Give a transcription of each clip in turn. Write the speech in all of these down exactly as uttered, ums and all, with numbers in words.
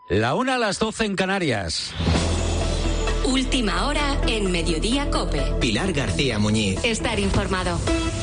La una a las doce en Canarias. Última hora en Mediodía COPE. Pilar García Muñiz. Estar informado.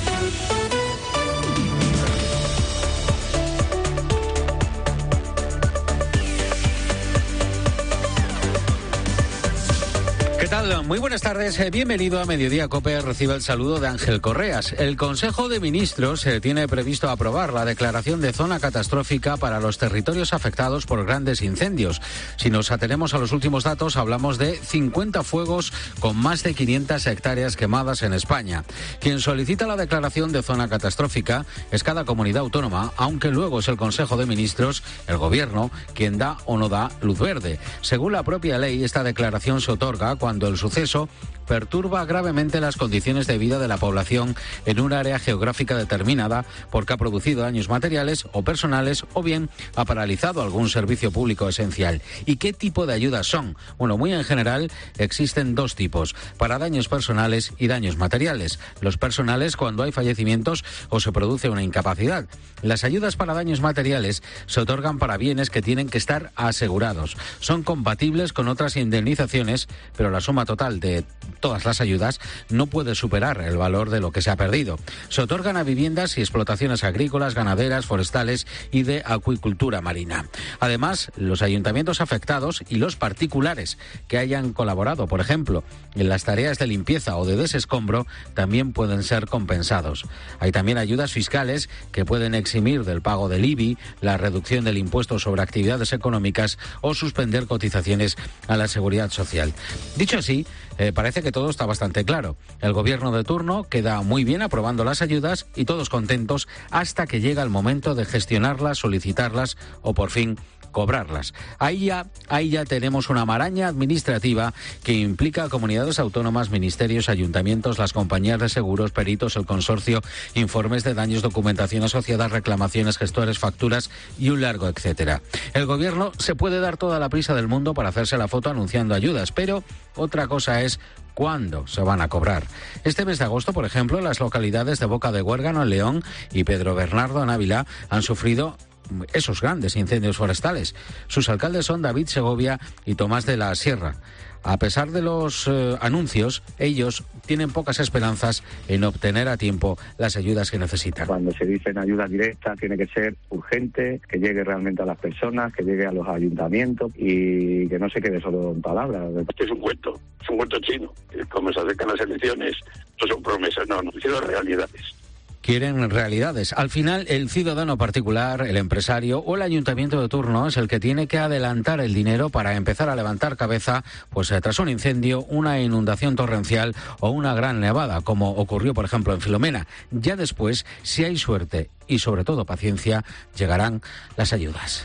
¿Qué tal? Muy buenas tardes. Bienvenido a Mediodía COPE. Recibe el saludo de Ángel Correas. El Consejo de Ministros eh, tiene previsto aprobar la declaración de zona catastrófica para los territorios afectados por grandes incendios. Si nos atenemos a los últimos datos, hablamos de cincuenta fuegos con más de quinientas hectáreas quemadas en España. Quien solicita la declaración de zona catastrófica es cada comunidad autónoma, aunque luego es el Consejo de Ministros, el Gobierno, quien da o no da luz verde. Según la propia ley, esta declaración se otorga cuando el suceso perturba gravemente las condiciones de vida de la población en un área geográfica determinada porque ha producido daños materiales o personales o bien ha paralizado algún servicio público esencial. ¿Y qué tipo de ayudas son? Bueno, muy en general existen dos tipos, para daños personales y daños materiales. Los personales cuando hay fallecimientos o se produce una incapacidad. Las ayudas para daños materiales se otorgan para bienes que tienen que estar asegurados. Son compatibles con otras indemnizaciones, pero la suma total de todas las ayudas no puede superar el valor de lo que se ha perdido. Se otorgan a viviendas y explotaciones agrícolas, ganaderas, forestales y de acuicultura marina. Además, los ayuntamientos afectados y los particulares que hayan colaborado, por ejemplo, en las tareas de limpieza o de desescombro, también pueden ser compensados. Hay también ayudas fiscales que pueden eximir del pago del I B I, la reducción del impuesto sobre actividades económicas o suspender cotizaciones a la seguridad social. Dicho así, eh, parece que todo está bastante claro. El gobierno de turno queda muy bien aprobando las ayudas y todos contentos hasta que llega el momento de gestionarlas, solicitarlas o por fin cobrarlas. Ahí ya, ahí ya tenemos una maraña administrativa que implica a comunidades autónomas, ministerios, ayuntamientos, las compañías de seguros, peritos, el consorcio, informes de daños, documentación asociada, reclamaciones, gestores, facturas y un largo etcétera. El gobierno se puede dar toda la prisa del mundo para hacerse la foto anunciando ayudas, pero otra cosa es ¿cuándo se van a cobrar? Este mes de agosto, por ejemplo, las localidades de Boca de Huérgano en León y Pedro Bernardo en Ávila han sufrido esos grandes incendios forestales. Sus alcaldes son David Segovia y Tomás de la Sierra. A pesar de los eh, anuncios, ellos tienen pocas esperanzas en obtener a tiempo las ayudas que necesitan. Cuando se dicen ayuda directa, tiene que ser urgente, que llegue realmente a las personas, que llegue a los ayuntamientos y que no se quede solo en palabras. Este es un cuento, es un cuento chino. Como se acercan las elecciones, no son promesas, no, no, son realidades. Quieren realidades. Al final, el ciudadano particular, el empresario o el ayuntamiento de turno es el que tiene que adelantar el dinero para empezar a levantar cabeza, pues tras un incendio, una inundación torrencial o una gran nevada, como ocurrió, por ejemplo, en Filomena. Ya después, si hay suerte y sobre todo paciencia, llegarán las ayudas.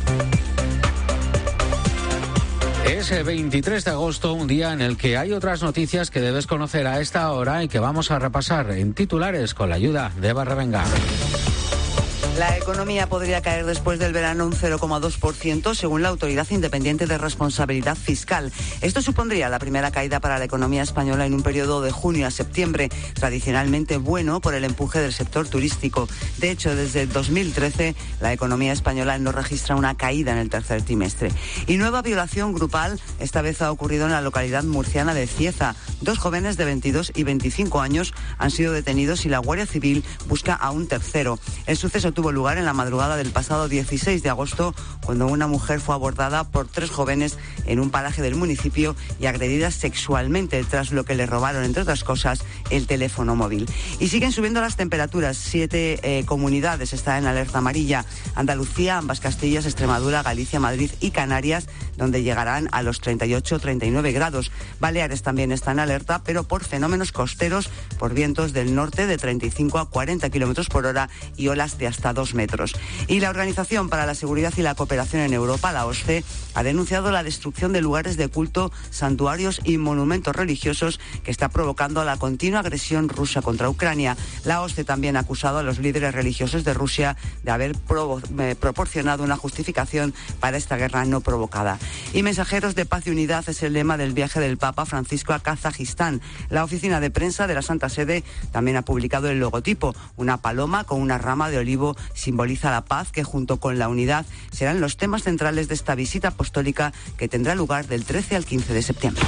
Es el veintitrés de agosto, un día en el que hay otras noticias que debes conocer a esta hora y que vamos a repasar en titulares con la ayuda de Eva Revenga. La economía podría caer después del verano un cero coma dos por ciento, según la Autoridad Independiente de Responsabilidad Fiscal. Esto supondría la primera caída para la economía española en un periodo de junio a septiembre, tradicionalmente bueno por el empuje del sector turístico. De hecho, desde dos mil trece, la economía española no registra una caída en el tercer trimestre. Y nueva violación grupal, esta vez ha ocurrido en la localidad murciana de Cieza. Dos jóvenes de veintidós y veinticinco años han sido detenidos y la Guardia Civil busca a un tercero. El suceso tuvo lugar en la madrugada del pasado dieciséis de agosto, cuando una mujer fue abordada por tres jóvenes en un paraje del municipio y agredida sexualmente, tras lo que le robaron, entre otras cosas, el teléfono móvil. Y siguen subiendo las temperaturas. Siete eh, comunidades están en alerta amarilla: Andalucía, ambas Castillas, Extremadura, Galicia, Madrid y Canarias, donde llegarán a los treinta y ocho treinta y nueve grados. Baleares también está en alerta, pero por fenómenos costeros, por vientos del norte de treinta y cinco a cuarenta kilómetros por hora y olas de hasta dos metros. Y la Organización para la Seguridad y la Cooperación en Europa, la OSCE, ha denunciado la destrucción de lugares de culto, santuarios y monumentos religiosos que está provocando la continua agresión rusa contra Ucrania. La OSCE también ha acusado a los líderes religiosos de Rusia de haber provo- eh, proporcionado una justificación para esta guerra no provocada. Y mensajeros de paz y unidad es el lema del viaje del Papa Francisco a Kazajistán. La oficina de prensa de la Santa Sede también ha publicado el logotipo, una paloma con una rama de olivo simboliza la paz, que junto con la unidad serán los temas centrales de esta visita apostólica que tendrá lugar del trece al quince de septiembre.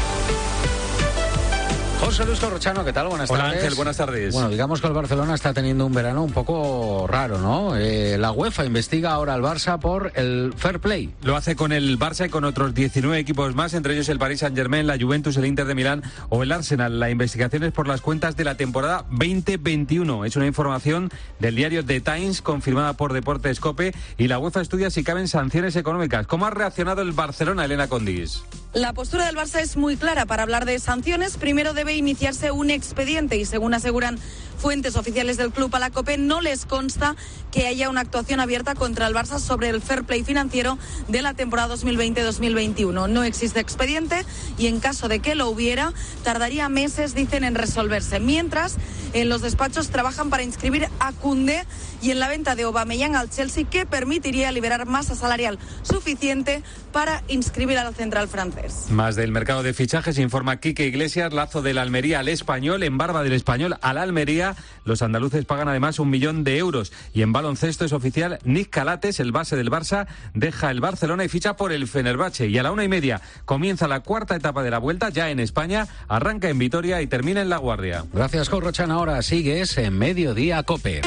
José Luis Corrochano, ¿qué tal? Buenas Hola, tardes. Hola Ángel, buenas tardes. Bueno, digamos que el Barcelona está teniendo un verano un poco raro, ¿no? Eh, la UEFA investiga ahora al Barça por el fair play. Lo hace con el Barça y con otros diecinueve equipos más, entre ellos el Paris Saint-Germain, la Juventus, el Inter de Milán o el Arsenal. La investigación es por las cuentas de la temporada veinte veintiuno. Es una información del diario The Times, confirmada por Deportes Cope, y la UEFA estudia si caben sanciones económicas. ¿Cómo ha reaccionado el Barcelona, Elena Condis? La postura del Barça es muy clara. Para hablar de sanciones, primero debe iniciarse un expediente y, según aseguran fuentes oficiales del club a la COPE, no les consta que haya una actuación abierta contra el Barça sobre el fair play financiero de la temporada dos mil veinte dos mil veintiuno. No existe expediente y, en caso de que lo hubiera, tardaría meses, dicen, en resolverse. Mientras, en los despachos trabajan para inscribir a Koundé y en la venta de Aubameyang al Chelsea, que permitiría liberar masa salarial suficiente para inscribir al central francés. Más del mercado de fichajes informa Quique Iglesias. Lazo del Almería al Español, en Barba del Español al Almería. Los andaluces pagan además un millón de euros. Y en baloncesto es oficial, Nick Calates, el base del Barça, deja el Barcelona y ficha por el Fenerbahce. Y a la una y media comienza la cuarta etapa de la Vuelta, ya en España, arranca en Vitoria y termina en La Guardia. Gracias, Corrochano. Ahora sigues en Mediodía Cope.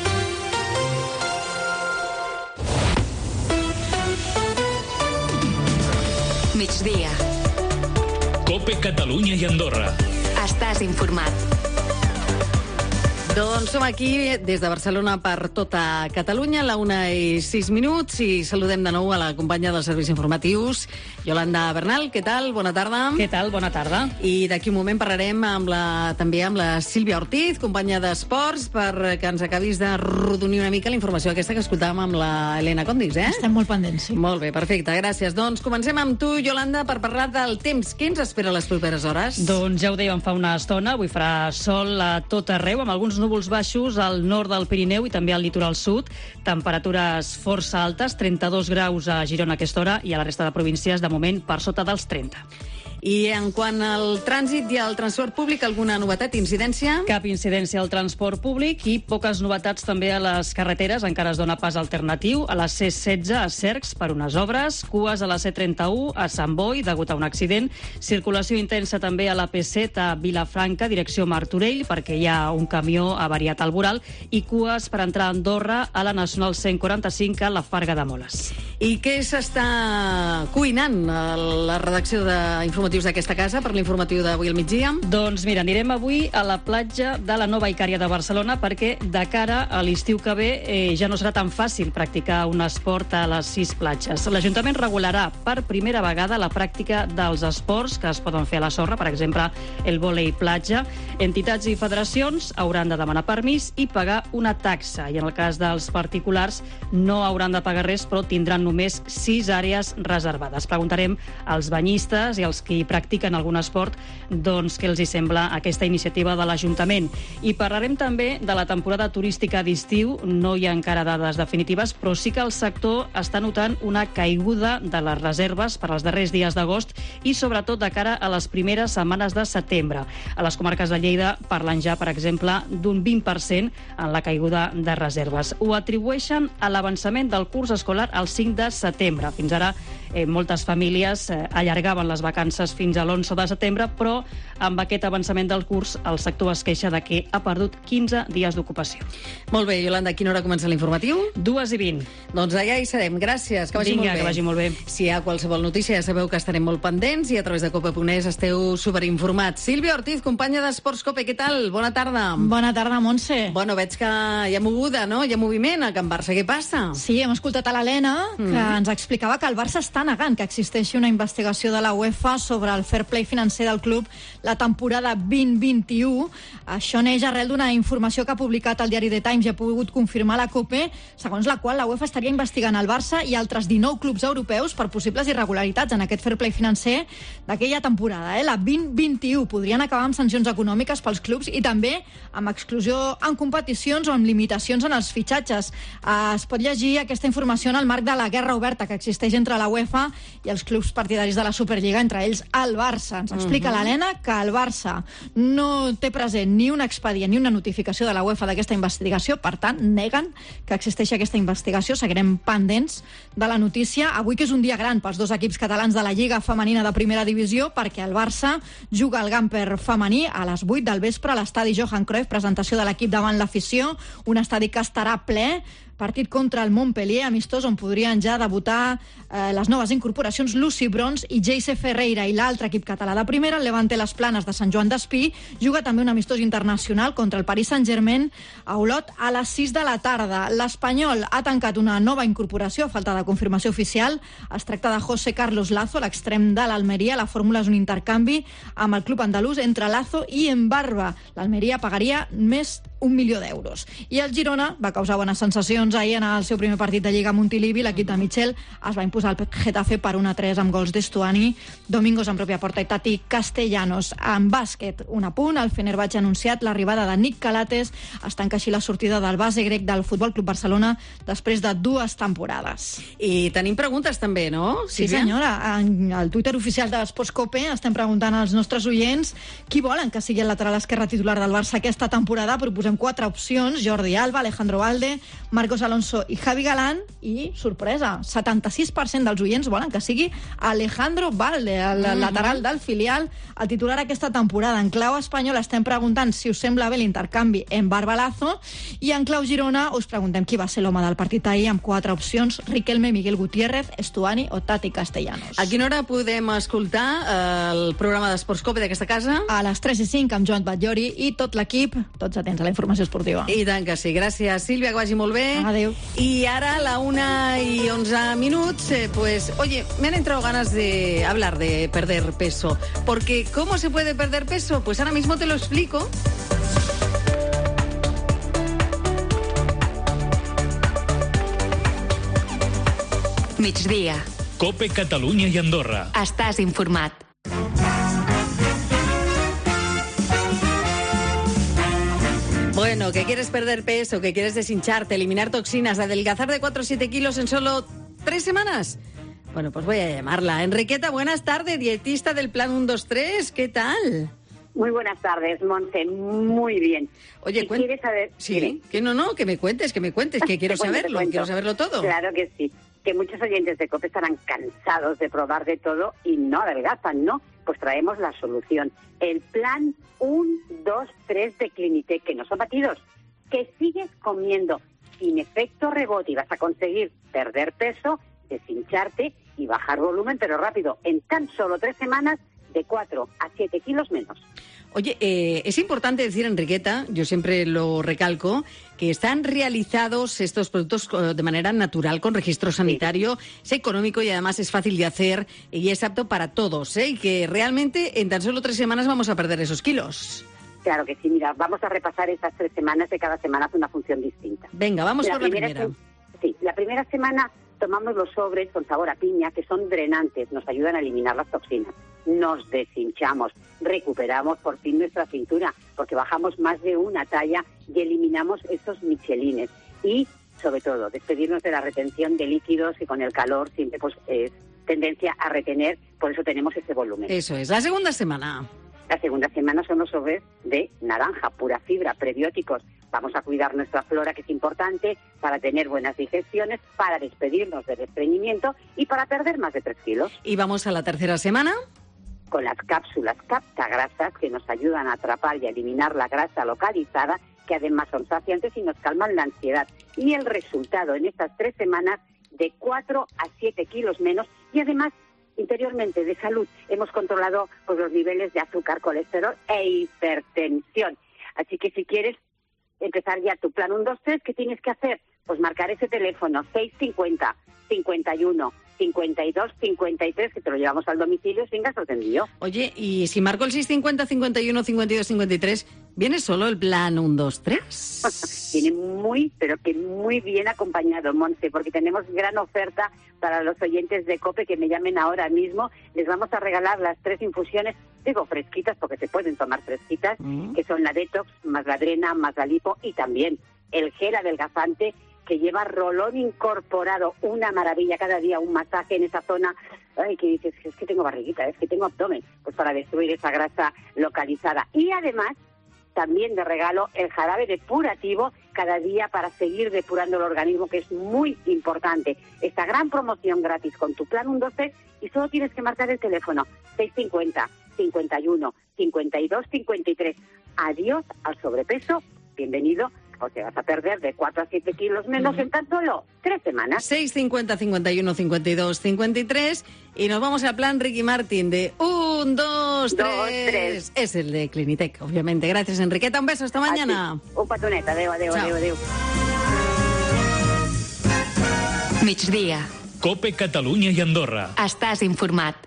Migdia. Cope Catalunya i Andorra. Estàs informat. Doncs som aquí des de Barcelona per tota Catalunya, a la una i sis minuts, i saludem de nou a la companya dels serveis informatius, Yolanda Bernal. Què tal? Bona tarda. Què tal? Bona tarda. I d'aquí un moment parlarem amb la, també amb la Sílvia Ortiz, companya d'Esports, perquè ens acabis de rodonir una mica la informació aquesta que escoltàvem amb la Elena Condis, eh? Estem molt pendents, sí. Molt bé, perfecte, gràcies. Doncs comencem amb tu, Yolanda, per parlar del temps. Què ens espera les properes hores? Doncs ja ho dèiem fa una estona, avui farà sol a tot arreu, amb alguns núvols baixos al nord del Pirineu i també al litoral sud. Temperatures força altes, trenta-dos graus a Girona a aquesta hora i a la resta de províncies, de moment, per sota dels trenta. I en quant al trànsit i al transport públic, alguna novetat, incidència? Cap incidència al transport públic i poques novetats també a les carreteres. Encara es dona pas alternatiu a la C setze a Cercs per unes obres, cues a la C trenta-u a Sant Boi degut a un accident, circulació intensa també a la P set a Vilafranca, direcció Martorell, perquè hi ha un camió avariat al voral, i cues per entrar a Andorra a la Nacional cent quaranta-cinc a la Farga de Moles. I què s'està cuinant a la redacció d'informatius d'aquesta casa per l'informatiu d'avui al migdia? Doncs mira, anirem avui a la platja de la Nova Icària de Barcelona perquè de cara a l'estiu que ve eh, ja no serà tan fàcil practicar un esport a les sis platges. L'Ajuntament regularà per primera vegada la pràctica dels esports que es poden fer a la sorra, per exemple el vòlei platja. Entitats i federacions hauran de demanar permís i pagar una taxa, i en el cas dels particulars no hauran de pagar res, però tindran només sis àrees reservades. Preguntarem als banyistes i als qui practiquen algun esport doncs què els hi sembla aquesta iniciativa de l'Ajuntament. I parlarem també de la temporada turística d'estiu. No hi ha encara dades definitives, però sí que el sector està notant una caiguda de les reserves per als darrers dies d'agost i sobretot de cara a les primeres setmanes de setembre. A les comarques de Lleida parlen ja, per exemple, d'un vint per cent en la caiguda de reserves. Ho atribueixen a l'avançament del curs escolar al cinc de setembre. Fins ara eh, moltes famílies eh, allargaven les vacances fins a l'onze de setembre, però amb aquest avançament del curs el sector es queixa de que ha perdut quinze dies d'ocupació. Molt bé, Yolanda, a quina hora comença l'informatiu? Dues i vint. Doncs allà hi serem. Gràcies, que vagi Vinga, molt bé. que vagi molt bé. Si hi ha qualsevol notícia ja sabeu que estarem molt pendents i a través de cope punt es esteu superinformats. Sílvia Ortiz, companya d'Esports Cope, què tal? Bona tarda. Bona tarda, Montse. Bueno, veig que hi ha moguda, no? Hi ha moviment a Can Barça. Què passa? Sí, hem escoltat a l'Helena, que Mm. ens explicava que el Barça està negant que existeixi una investigació de la UEFA sobre el fair play financer del club la temporada vint vint-i-u. Això neix arrel d'una informació que ha publicat el diari The Times i ha pogut confirmar la COPE, segons la qual la UEFA estaria investigant el Barça i altres dinou clubs europeus per possibles irregularitats en aquest fair play financer d'aquella temporada. Eh? La vint vint-i-u podrien acabar amb sancions econòmiques pels clubs i també amb exclusió en competicions o amb limitacions en els fitxatges. Es pot llegir aquesta informació en el marc de la guerra oberta que existeix entre la UEFA i els clubs partidaris de la Superliga, entre ells al Barça. Ens explica uh-huh. l'Helena que el Barça no té present ni un expedient ni una notificació de la UEFA d'aquesta investigació, per tant, neguen que existeixi aquesta investigació. Seguirem pendents de la notícia. Avui que és un dia gran pels dos equips catalans de la Lliga Femenina de Primera Divisió, perquè el Barça juga al Gamper femení a les vuit del vespre a l'estadi Johan Cruyff, presentació de l'equip davant l'afició, un estadi que estarà ple. Partit contra el Montpellier, amistós on podrien ja debutar eh, les noves incorporacions Lucy Brons i Jayce Ferreira, i l'altre equip català de primera, el Levante Les Planes de Sant Joan d'Espí, juga també un amistós internacional contra el Paris Saint-Germain a Olot a les sis de la tarda. L'Espanyol ha tancat una nova incorporació a falta de confirmació oficial. Es tracta de José Carlos Lazo, l'extrem de l'Almeria. La fórmula és un intercanvi amb el club andalús entre Lazo i Embarba. L'Almeria pagaria més un milió d'euros. I el Girona va causar bones sensacions ahir en el seu primer partit de Lliga Montilivi. L'equip de Michel es va imposar al Getafe per un a tres amb gols d'Estuani, Domingos en pròpia porta i Tati Castellanos. En bàsquet, un apunt, el Fenerbahçe ha anunciat l'arribada de Nick Calates. Es tanca així la sortida del base grec del Futbol Club Barcelona després de dues temporades. I tenim preguntes també, no, Sí, Sílvia? senyora. En el Twitter oficial de l'Esports Cope estem preguntant als nostres oients qui volen que sigui el lateral esquerre titular del Barça aquesta temporada. Proposem quatre opcions: Jordi Alba, Alejandro Valde, Marcos Alonso i Javi Galán. I, sorpresa, setanta-sis per cent dels oients volen que sigui Alejandro Valde, el mm-hmm. lateral del filial, el titular aquesta temporada. En clau espanyol estem preguntant si us sembla bé l'intercanvi en Barbalazo, i en clau Girona us preguntem qui va ser l'home del partit ahir, amb quatre opcions: Riquelme, Miguel Gutiérrez, Estuani o Tati Castellanos. A quina hora podem escoltar eh, el programa d'Esports Cope d'aquesta casa? A les tres i cinc amb Joan Batllori i tot l'equip, tots atents a la informació esportiva. I tant que sí. Gràcies, Sílvia, que vagi molt bé. Adéu. Y ahora a la una y once minutos, eh, pues, oye, me han entrado ganas de hablar de perder peso. Porque, ¿cómo se puede perder peso? Pues ahora mismo te lo explico. Migdia. Cope Catalunya i Andorra. Estàs informat. Bueno, que quieres perder peso, que quieres deshincharte, eliminar toxinas, adelgazar de cuatro a siete kilos en solo tres semanas. Bueno, pues voy a llamarla. Enriqueta, buenas tardes, dietista del Plan uno dos tres, ¿qué tal? Muy buenas tardes, Monse, muy bien. Oye, si cuen... ¿quieres saber? Sí, ¿Qué? que no, no, que me cuentes, que me cuentes, que quiero cuento, saberlo, quiero saberlo todo. Claro que sí, que muchos oyentes de COPE estarán cansados de probar de todo y no adelgazan, ¿no? Pues traemos la solución, el Plan uno dos tres de Clinitec, que no son batidos, que sigues comiendo sin efecto rebote y vas a conseguir perder peso, deshincharte y bajar volumen, pero rápido, en tan solo tres semanas, de cuatro a siete kilos menos. Oye, eh, es importante decir, Enriqueta, yo siempre lo recalco, que están realizados estos productos de manera natural, con registro sanitario, sí. Es económico y además es fácil de hacer y es apto para todos, ¿eh? Y que realmente en tan solo tres semanas vamos a perder esos kilos. Claro que sí, mira, vamos a repasar esas tres semanas, de cada semana hace una función distinta. Venga, vamos la por primera la primera. Se... Sí, la primera semana tomamos los sobres con sabor a piña, que son drenantes, nos ayudan a eliminar las toxinas. Nos deshinchamos, recuperamos por fin nuestra cintura, porque bajamos más de una talla y eliminamos esos michelines. Y, sobre todo, despedirnos de la retención de líquidos, que con el calor siempre pues es tendencia a retener, por eso tenemos ese volumen. Eso es. La segunda semana. La segunda semana son los sobres de naranja, pura fibra, prebióticos. Vamos a cuidar nuestra flora, que es importante, para tener buenas digestiones, para despedirnos del estreñimiento y para perder más de tres kilos. Y vamos a la tercera semana. Con las cápsulas captagrasas, que nos ayudan a atrapar y a eliminar la grasa localizada, que además son saciantes y nos calman la ansiedad. Y el resultado en estas tres semanas, de cuatro a siete kilos menos, y además interiormente de salud. Hemos controlado pues, los niveles de azúcar, colesterol e hipertensión. Así que si quieres empezar ya tu plan uno dos tres, ¿qué tienes que hacer? Pues marcar ese teléfono seis cincuenta, cincuenta y uno, cincuenta y dos, cincuenta y tres, que te lo llevamos al domicilio sin gastos de envío. Oye, y si marco el seis cincuenta, cincuenta y uno, cincuenta y dos, cincuenta y tres, ¿viene solo el plan uno dos tres? Viene muy, pero que muy bien acompañado, Monse, porque tenemos gran oferta para los oyentes de COPE que me llamen ahora mismo. Les vamos a regalar las tres infusiones, digo fresquitas porque se pueden tomar fresquitas, mm. que son la Detox, más la Drena, más la Lipo, y también el gel adelgazante, que lleva rolón incorporado, una maravilla, cada día un masaje en esa zona. Ay, que dices, es que tengo barriguita, es que tengo abdomen, pues para destruir esa grasa localizada. Y además, también de regalo, el jarabe depurativo cada día para seguir depurando el organismo, que es muy importante. Esta gran promoción gratis con tu plan uno doce y solo tienes que marcar el teléfono seis cincuenta, cincuenta y uno, cincuenta y dos, cincuenta y tres. Adiós al sobrepeso, bienvenido, o te vas a perder de cuatro a siete kilos menos en tan solo tres semanas. seis cincuenta, cincuenta y uno, cincuenta y dos, cincuenta y tres y nos vamos al plan Ricky Martin de un, dos, tres. Es el de Clinitec, obviamente. Gracias, Enriqueta. Un beso, hasta mañana. Así, un petonet. Adéu, adéu, adéu, adéu. Migdia. Cope Catalunya i Andorra. Estàs informat.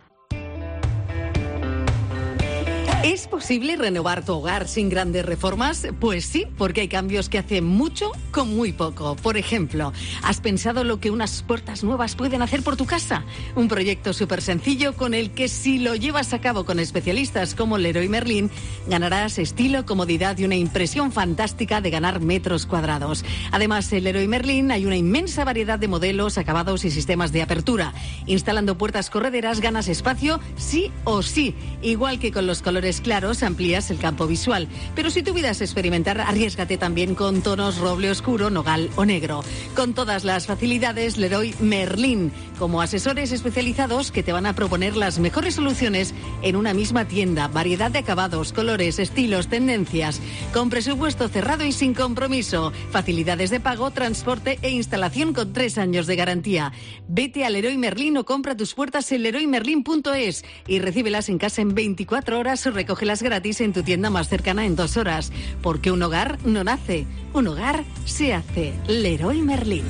¿Es posible renovar tu hogar sin grandes reformas? Pues sí, porque hay cambios que hacen mucho con muy poco. Por ejemplo, ¿has pensado lo que unas puertas nuevas pueden hacer por tu casa? Un proyecto súper sencillo con el que, si lo llevas a cabo con especialistas como Leroy Merlin, ganarás estilo, comodidad y una impresión fantástica de ganar metros cuadrados. Además, en Leroy Merlin hay una inmensa variedad de modelos, acabados y sistemas de apertura. Instalando puertas correderas ganas espacio sí o sí, igual que con los colores claros amplías el campo visual. Pero si tu vida es experimentar, arriésgate también con tonos roble oscuro, nogal o negro. Con todas las facilidades Leroy Merlin, como asesores especializados que te van a proponer las mejores soluciones en una misma tienda. Variedad de acabados, colores, estilos, tendencias. Con presupuesto cerrado y sin compromiso. Facilidades de pago, transporte e instalación con tres años de garantía. Vete a Leroy Merlin o compra tus puertas en leroy merlin punto es y recíbelas en casa en veinticuatro horas o recógelas gratis en tu tienda más cercana en dos horas. Porque un hogar no nace, un hogar se hace. Leroy Merlin.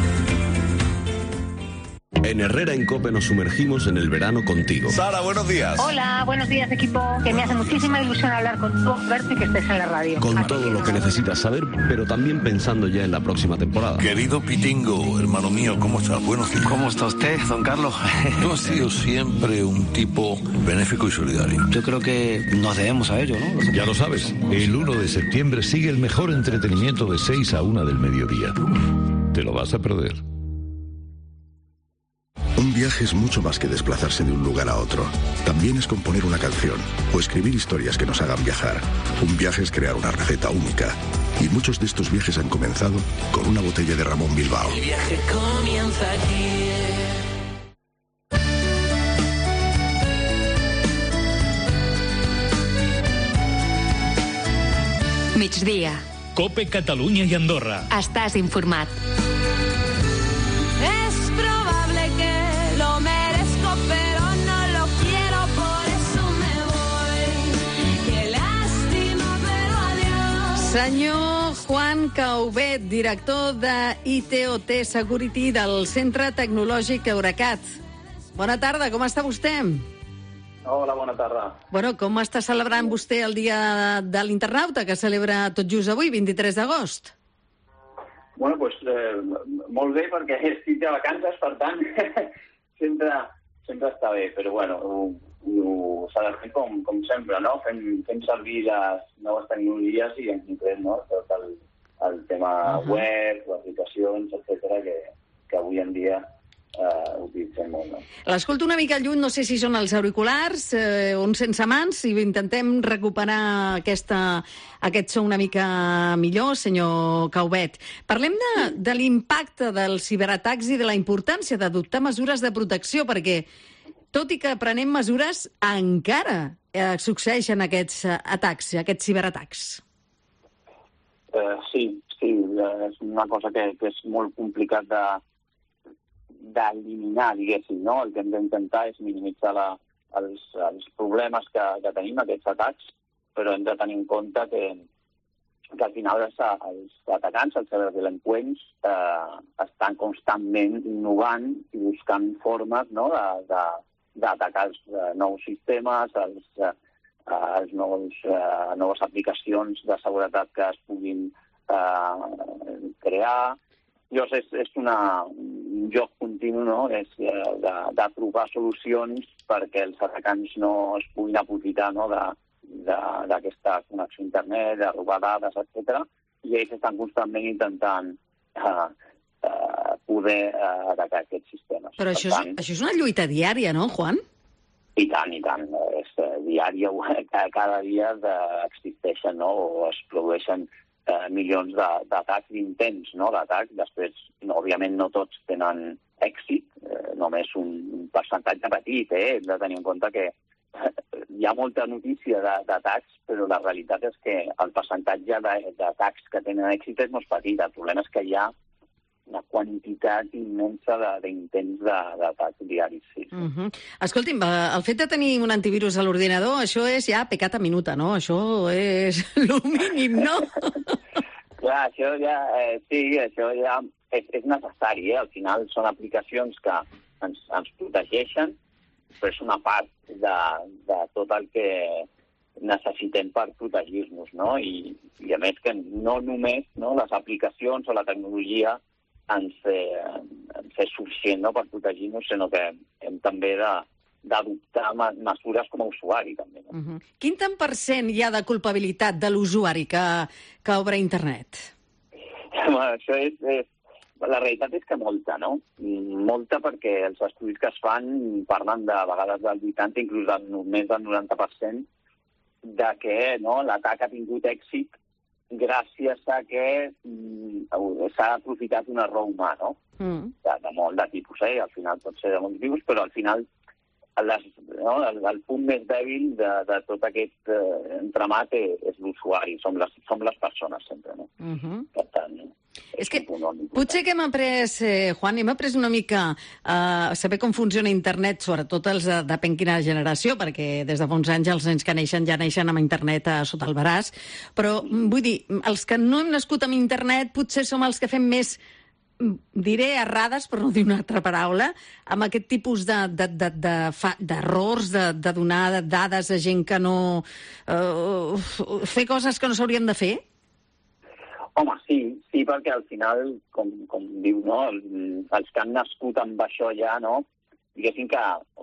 En Herrera en COPE nos sumergimos en el verano contigo. Sara, buenos días. Hola, buenos días, equipo. Que me hace muchísima ilusión hablar contigo, verte y que estés en la radio. Con todo lo que necesitas saber, pero también pensando ya en la próxima temporada. Querido Pitingo, hermano mío, ¿cómo estás? Buenos días. ¿Cómo está usted, don Carlos? Tú has sido siempre un tipo benéfico y solidario. Yo creo que nos debemos a ello, ¿no? Ya lo sabes, el uno de septiembre sigue el mejor entretenimiento de seis a una del mediodía. Te lo vas a perder. Un viaje es mucho más que desplazarse de un lugar a otro. También es componer una canción o escribir historias que nos hagan viajar. Un viaje es crear una receta única. Y muchos de estos viajes han comenzado con una botella de Ramón Bilbao. El viaje comienza aquí. Migdia. Cope Catalunya i Andorra. Estàs informat. Senyor Juan Caubet, director de I T O T Security del Centre Tecnològic Eurecat. Bona tarda, com està vostè? Hola, bona tarda. Bueno, com està celebrant vostè el Dia de l'Internauta, que celebra tot just avui, vint-i-tres d'agost? Bueno, doncs pues, eh, molt bé, perquè estic de vacances, per tant, sempre, sempre està bé, però bueno, ho, ho s'ha de fer com, com sempre, no? Fent, fent servir les noves tecnologies i en concret, no? Tot el, el tema uh-huh. web, aplicacions, etcètera, que, que avui en dia eh, utilitzem molt, no? L'escolto una mica lluny, no sé si són els auriculars, eh, un sense mans, i intentem recuperar aquesta, aquest so una mica millor, senyor Caubet. Parlem de, de l'impacte dels ciberatacs i de la importància d'adoptar mesures de protecció, perquè tot i que prenem mesures, encara eh, succeeixen aquests eh, atacs, aquests ciberatacs. Eh, sí, sí, és una cosa que, que és molt complicat de d'eliminar, diguéssim, no? El que hem d'intentar és minimitzar la, els, els problemes que, que tenim, aquests atacs, però hem de tenir en compte que, que al final els, els atacants, els ciberdelinqüents, eh, estan constantment innovant i buscant formes, no?, de, de d'atacar els uh, nous sistemes, els, uh, els nous, uh, noves aplicacions de seguretat que es puguin uh, crear. Llavors, és, és una, un joc continu, no?, és uh, de, de trobar solucions perquè els atacants no es puguin aprofitar, no?, d'aquesta connexió a internet, de robar dades, etcètera. I ells estan constantment intentant uh, poder uh, atacar aquests sistemes. Però això, tant, és, això és una lluita diària, no, Juan? I tant, i tant. És uh, diària, cada dia de, existeixen, no?, o es produeixen uh, milions d'atacs, d'intents, no?, d'atac. Després, no, òbviament, no tots tenen èxit, eh, només un, un percentatge petit, eh? Hem de tenir en compte que hi ha molta notícia d'atacs, però la realitat és que el percentatge d'atacs que tenen èxit és molt petit. El problema és que hi ha una quantitat immensa d'intents d'atacs diaris. Sí, sí. Uh -huh. Escolti'm, el fet de tenir un antivirus a l'ordinador, això és ja pecat a minuta, no? Això és el mínim, no? Clar, això ja... Eh, sí, això ja... És, és necessari, eh? Al final són aplicacions que ens, ens protegeixen, però és una part de, de tot el que necessitem per protegir-nos, no? I, I a més que no només, no, les aplicacions o la tecnologia ens, eh, ens és suficient, no?, per protegir-nos, sinó que hem també de d'adoptar mesures com a usuari, també. No? Uh -huh. Quin tant per cent hi ha de culpabilitat de l'usuari que, que obre internet? Bueno, això és... és La realitat és que molta, no? Molta perquè els estudis que es fan parlen de, a vegades del vuitanta, inclús del, més del noranta per cent, de que, no, l'atac ha tingut èxit gràcies a que mm, s'ha aprofitat un error humà, no? Mm. De, de molt de tipus, eh? Al final pot ser de molts tipus, però al final les, no, el, el punt més dèbil de, de tot aquest eh, entramat és, és l'usuari, som les, som les persones sempre, no? Uh -huh. Per tant, és, és que potser que hem après, eh, Juan, hem après una mica a uh, saber com funciona internet, sobretot els de, depèn quina generació, perquè des de fa uns anys els nens que neixen ja neixen amb internet a sota el braç, però vull dir, els que no hem nascut amb internet potser som els que fem més, diré errades, per no dir una altra paraula, amb aquest tipus d'errors, de, de, de, de donar dades a gent que no... Uh, fer coses que no s'haurien de fer? Home, sí, sí, perquè al final, com, com diu, no, els que han nascut amb això ja, no, diguéssim que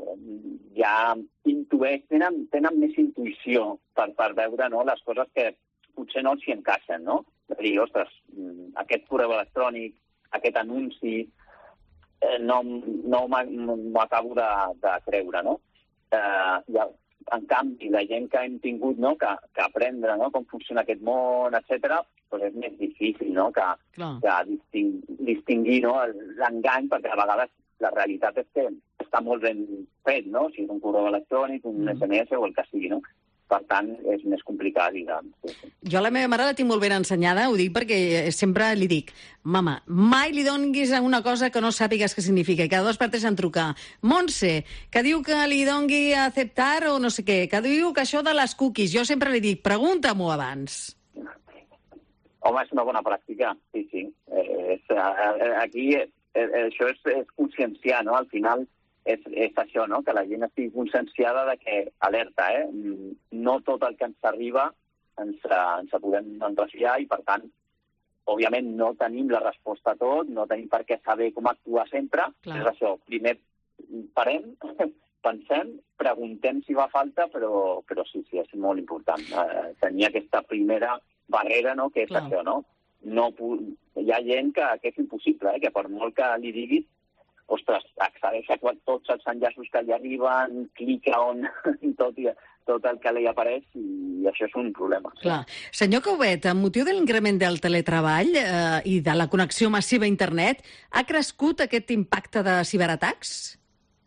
ja intueix, tenen, tenen més intuïció per, per veure, no, les coses que potser no s'hi encaixen, no? De dir, ostres, aquest correu electrònic, aquest anunci, eh, no, no m'ho acabo de, de creure, no? Eh, ja, en canvi, la gent que hem tingut, no, que, que aprendre, no, com funciona aquest món, etcètera, doncs és més difícil, no?, que, que disting, distingir, no, l'engany, perquè a vegades la realitat és que està molt ben fet, no?, si és un correu electrònic, un mm. S M S o el que sigui, no? Per tant, és més complicat, diguem. Sí, sí. Jo a la meva mare la tinc molt ben ensenyada, ho dic perquè sempre li dic, mama, mai li donguis a una cosa que no sàpigues què significa, i cada dos per tres em truca, Montse, que diu que li dongui a acceptar o no sé què, que diu que això de les cookies, jo sempre li dic, pregunta-m'ho abans. Home, és una bona pràctica, sí, sí. Eh, és, aquí eh, això és, és conscienciar, no?, al final és, és això, no?, que la gent estigui conscienciada de que, alerta, eh, no tot el que ens arriba ens, ens podem enrefiar i, per tant, òbviament no tenim la resposta a tot, no tenim per què saber com actuar sempre. Clar. És això, primer parem, pensem, preguntem si fa falta, però, però sí, sí, és molt important eh, tenir aquesta primera barrera, no?, que és Clar. Això, no? no? Hi ha gent que, que és impossible, eh, que per molt que li diguis, ostres, accedeix a tots els enllaços que li arriben, clica on tot, i, tot el que li apareix, i això és un problema. Clar. Senyor Caubet, amb motiu de l'increment del teletreball eh, i de la connexió massiva a internet, ha crescut aquest impacte de ciberatacs?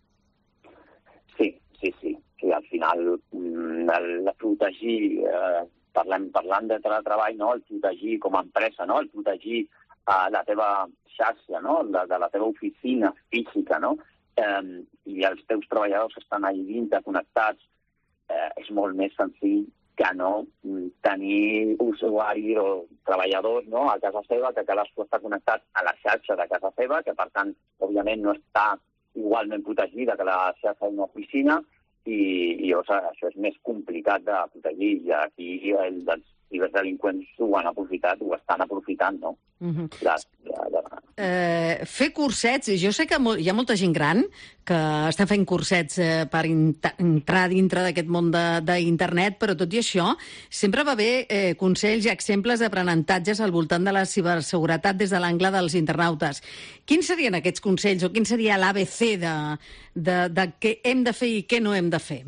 Sí, sí, sí. sí al final, el, el protegir, eh, parlem, parlant de teletreball, no? El protegir com a empresa, no? El protegir a la teva xarxa, no?, de, de la teva oficina física, no?, eh, i els teus treballadors estan allà dintre connectats, eh, és molt més senzill que no tenir usuaris o treballadors, no?, a casa seva, que cadascú està connectat a la xarxa de casa seva, que per tant, òbviament, no està igualment protegida que la xarxa d'una oficina, i, i o sigui, això és més complicat de protegir, i aquí el, els ciberdelinqüents ho han aprofitat, ho estan aprofitant, no? Uh-huh. la, la, la... eh, fer cursets, jo sé que hi ha molta gent gran que està fent cursets eh, per entrar dintre d'aquest món d'internet, però tot i això sempre va haver eh, consells i exemples d'aprenentatges al voltant de la ciberseguretat des de l'angle dels internautes. Quins serien aquests consells o quin seria l'A B C de, de, de què hem de fer i què no hem de fer?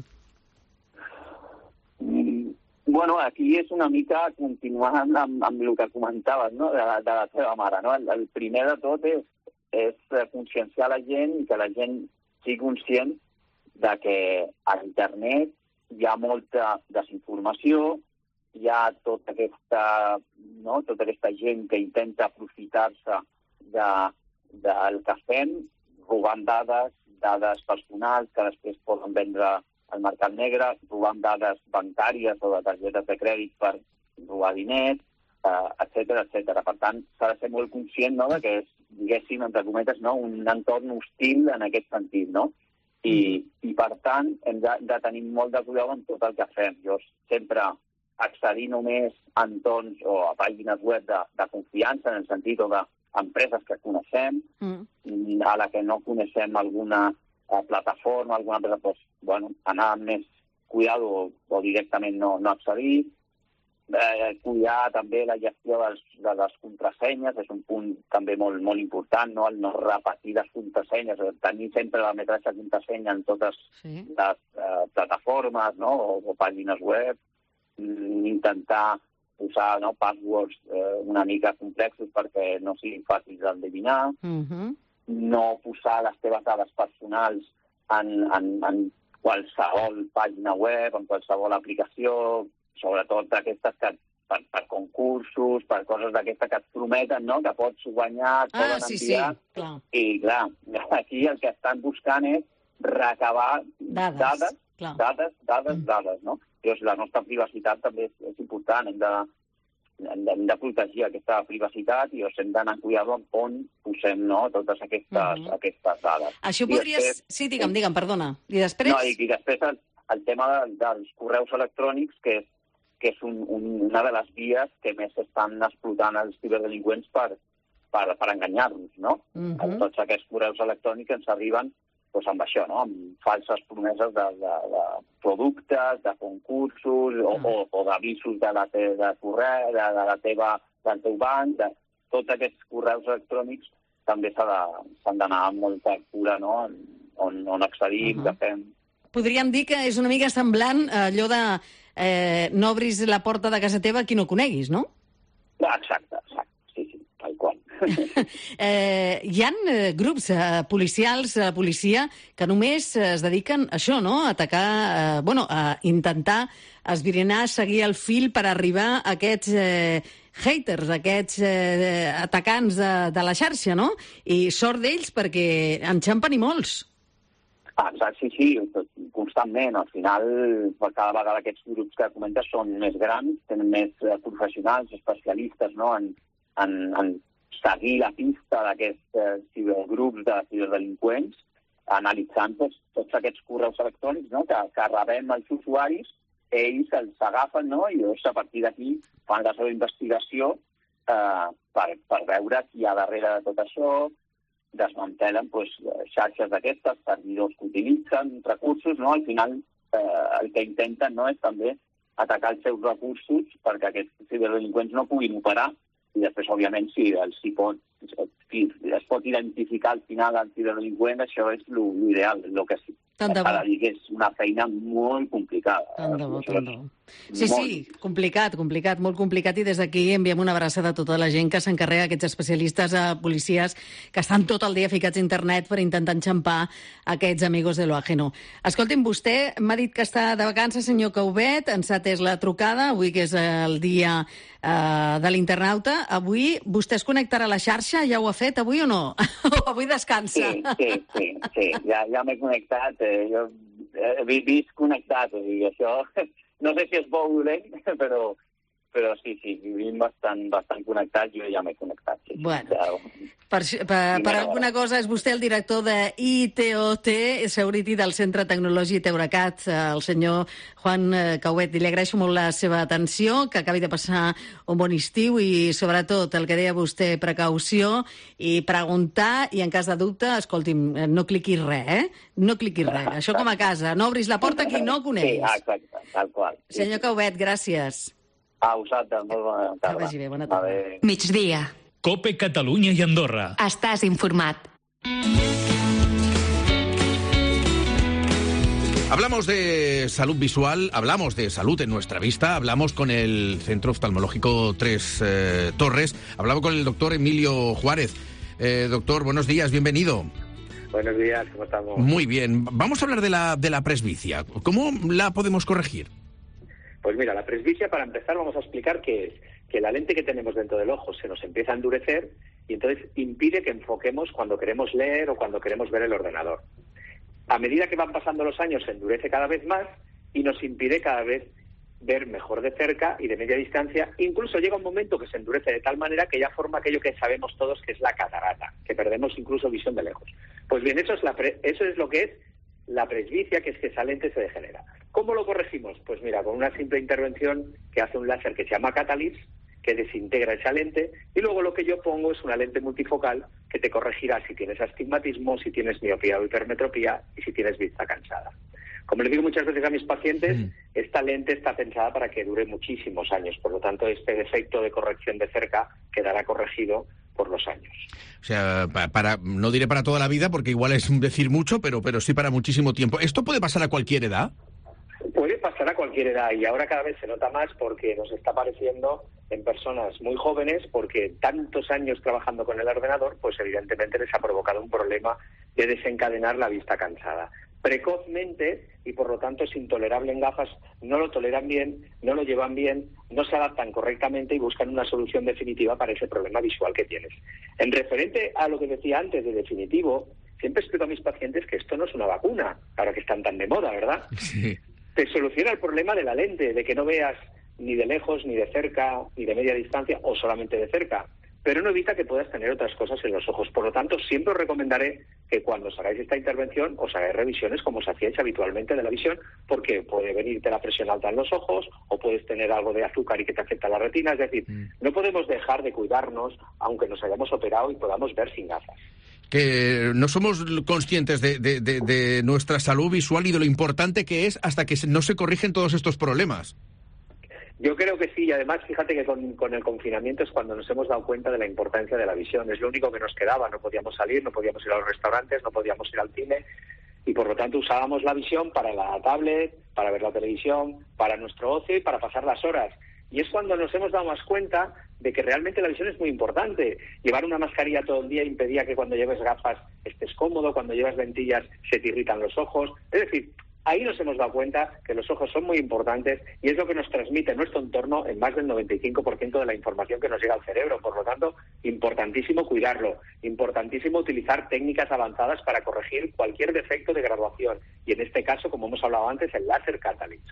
Bueno, aquí és una mica continuant amb, amb el que comentaves, no?, de, de la teva mare, no? El, el primer de tot és, és conscienciar la gent i que la gent sigui conscient de que a internet hi ha molta desinformació, hi ha tota aquesta, no?, tota aquesta gent que intenta aprofitar-se de, del que fem, robant dades, dades personals que després poden vendre al mercat negre, robant dades bancàries o de targetes de crèdit per robar diners, eh, etcètera, etcètera. Per tant, s'ha de ser molt conscient, no?, de que és, diguéssim, entre cometes, no?, un entorn hostil en aquest sentit, no? I, i per tant, hem de, de tenir molt de cuidado en tot el que fem. Jo sempre accedir només a entorns o a pàgines web de, de confiança, en el sentit o d'empreses que coneixem, mm. a la que no coneixem alguna a plataforma, alguna empresa, pues, bueno, anar amb més cuidado o, o directament no, no accedir. Eh, cuidar també la gestió dels, de les contrasenyes, és un punt també molt, molt important, no? El no repetir les contrasenyes, tenir sempre la mateixa contrasenya en totes sí. les eh, plataformes, no?, o, o pàgines web, intentar usar, no?, passwords eh, una mica complexos perquè no siguin fàcils d'endevinar, mm-hmm. no posar les teves dades personals en, en, en qualsevol pàgina web, en qualsevol aplicació, sobretot d'aquestes que per, per concursos, per coses d'aquestes que et prometen, no?, que pots guanyar, et poden ah, sí, enviar. Sí, clar. I, clar, aquí el que estan buscant és recabar dades, dades, clar. dades, dades, mm. dades, no? Llavors, la nostra privacitat també és, és important, hem de, hem de, hem de protegir aquesta privacitat i hem d'anar cuidant on posem, no?, totes aquestes, mm-hmm. aquestes dades. Això podries... Després, sí, digue'm, digue'm, perdona. I després? No, i, i després el, el tema de, dels correus electrònics, que és, que és un, un, una de les vies que més estan explotant els ciberdelinqüents per, per, per enganyar-nos, no? Mm-hmm. Tots aquests correus electrònics ens arriben doncs, amb això, no?, amb falses promeses de, de, de productes, de concursos o, mm. o, o d'avisos de la te, de correu, de, de la teva, del teu banc, de tots aquests correus electrònics també s'han d'anar amb molta cura, no?, on, on accedim, uh-huh. que fem. Podríem dir que és una mica semblant a allò de eh, no obris la porta de casa teva a qui no coneguis, no? Exacte, exacte, sí, sí, tal qual. eh, hi ha eh, grups eh, policials, a la policia, que només es dediquen a això, no?, a atacar, eh, bueno, a intentar esbrinar, seguir el fil per arribar a aquests eh, haters, aquests eh, atacants de, de la xarxa, no? I sort d'ells perquè enxampen i molts. Ah, exacte, sí, sí, constantment. Al final, cada vegada aquests grups que comentes són més grans, tenen més professionals, especialistes, no?, en, en, en seguir la pista d'aquests eh, cibergrups de ciberdelinqüents, analitzant tots, tots aquests correus electrònics, no?, que, que rebem els usuaris, ells els agafen, no?, i llavors a partir d'aquí fan la seva investigació eh, per, per veure qui hi ha darrere de tot això, desmantelen pues, xarxes d'aquestes, servidors que utilitzen, recursos, no? Al final eh, el que intenten, no?, és també atacar els seus recursos perquè aquests ciberdelinqüents no puguin operar i després, òbviament, si els si pot, si es pot identificar al final el ciberdelinqüent, això és l'ideal, el que sí. Tant de bo. Ara dir que és una feina molt complicada. Tant de bo, tant de bo. Sí, sí, complicat, complicat, molt complicat, i des d'aquí enviem una abraçada a tota la gent que s'encarrega, aquests especialistes, a policies que estan tot el dia ficats a internet per intentar enxampar aquests amigos de lo ajeno. Escolti'm, vostè m'ha dit que està de vacances, senyor Caubet, ens ha atès la trucada, avui que és el dia eh, de l'internauta. Avui vostè es connectarà a la xarxa? Ja ho ha fet avui o no? O avui descansa? Sí, sí, sí, sí. Ja, ja m'he connectat, eh, jo he vist connectat, o sigui, això... No sé si és bo o dolent, però, però sí, sí, vivim bastant, bastant connectats, jo ja m'he connectat. Sí, bueno, ja... Per, per, per alguna cosa és vostè el director de I T O T, Security del Centre Tecnològic Euracat, el senyor Juan Cauvet. I li agraeixo molt la seva atenció, que acabi de passar un bon estiu i, sobretot, el que deia vostè, precaució i preguntar, i en cas de dubte, escolti'm, no cliquis res, eh? No cliquis res. Això com a casa. No obris la porta a qui no coneix. Sí, exacte, tal qual. Senyor Cauvet, gràcies. A vosaltres, molt bona tarda. Que vagi bé, bona tarda. Migdia. COPE Catalunya i Andorra. Estàs informat. Hablamos de salud visual, hablamos de salud en nuestra vista, hablamos con el Centro Oftalmológico Tres eh, Torres, hablamos con el doctor Emilio Juárez. Eh, doctor, buenos días, bienvenido. Buenos días, ¿cómo estamos? Muy bien, vamos a hablar de la, de la presbicia. ¿Cómo la podemos corregir? Pues mira, la presbicia, para empezar, vamos a explicar qué es. Que la lente que tenemos dentro del ojo se nos empieza a endurecer y entonces impide que enfoquemos cuando queremos leer o cuando queremos ver el ordenador. A medida que van pasando los años se endurece cada vez más y nos impide cada vez ver mejor de cerca y de media distancia. Incluso llega un momento que se endurece de tal manera que ya forma aquello que sabemos todos que es la catarata, que perdemos incluso visión de lejos. Pues bien, eso es, la pre- eso es lo que es la presbicia, que es que esa lente se degenera. ¿Cómo lo corregimos? Pues mira, con una simple intervención que hace un láser que se llama Catalyst, que desintegra esa lente, y luego lo que yo pongo es una lente multifocal que te corregirá si tienes astigmatismo, si tienes miopía o hipermetropía y si tienes vista cansada. Como les digo muchas veces a mis pacientes, mm. esta lente está pensada para que dure muchísimos años, por lo tanto este defecto de corrección de cerca quedará corregido por los años. O sea, para, no diré para toda la vida, porque igual es decir mucho, pero, pero sí para muchísimo tiempo. ¿Esto puede pasar a cualquier edad? Puede pasar a cualquier edad y ahora cada vez se nota más porque nos está apareciendo en personas muy jóvenes porque tantos años trabajando con el ordenador, pues evidentemente les ha provocado un problema de desencadenar la vista cansada. Precozmente y por lo tanto es intolerable en gafas, no lo toleran bien, no lo llevan bien, no se adaptan correctamente y buscan una solución definitiva para ese problema visual que tienes. En referente a lo que decía antes de definitivo, siempre explico a mis pacientes que esto no es una vacuna, ahora que están tan de moda, ¿verdad? Sí. Te soluciona el problema de la lente, de que no veas ni de lejos, ni de cerca, ni de media distancia, o solamente de cerca, pero no evita que puedas tener otras cosas en los ojos. Por lo tanto, siempre os recomendaré que cuando os hagáis esta intervención, os hagáis revisiones como os hacíais habitualmente de la visión, porque puede venirte la presión alta en los ojos, o puedes tener algo de azúcar y que te afecta la retina. Es decir, mm. no podemos dejar de cuidarnos, aunque nos hayamos operado y podamos ver sin gafas. Que no somos conscientes de, de, de, de nuestra salud visual y de lo importante que es hasta que no se corrigen todos estos problemas. Yo creo que sí, y además fíjate que con, con el confinamiento es cuando nos hemos dado cuenta de la importancia de la visión. Es lo único que nos quedaba, no podíamos salir, no podíamos ir a los restaurantes, no podíamos ir al cine y por lo tanto usábamos la visión para la tablet, para ver la televisión, para nuestro ocio y para pasar las horas. Y es cuando nos hemos dado más cuenta de que realmente la visión es muy importante. Llevar una mascarilla todo el día impedía que cuando lleves gafas estés cómodo, cuando llevas lentillas se te irritan los ojos. Es decir, ahí nos hemos dado cuenta que los ojos son muy importantes y es lo que nos transmite nuestro entorno en más del noventa y cinco por ciento de la información que nos llega al cerebro. Por lo tanto, importantísimo cuidarlo, importantísimo utilizar técnicas avanzadas para corregir cualquier defecto de graduación. Y en este caso, como hemos hablado antes, el láser Catalyst.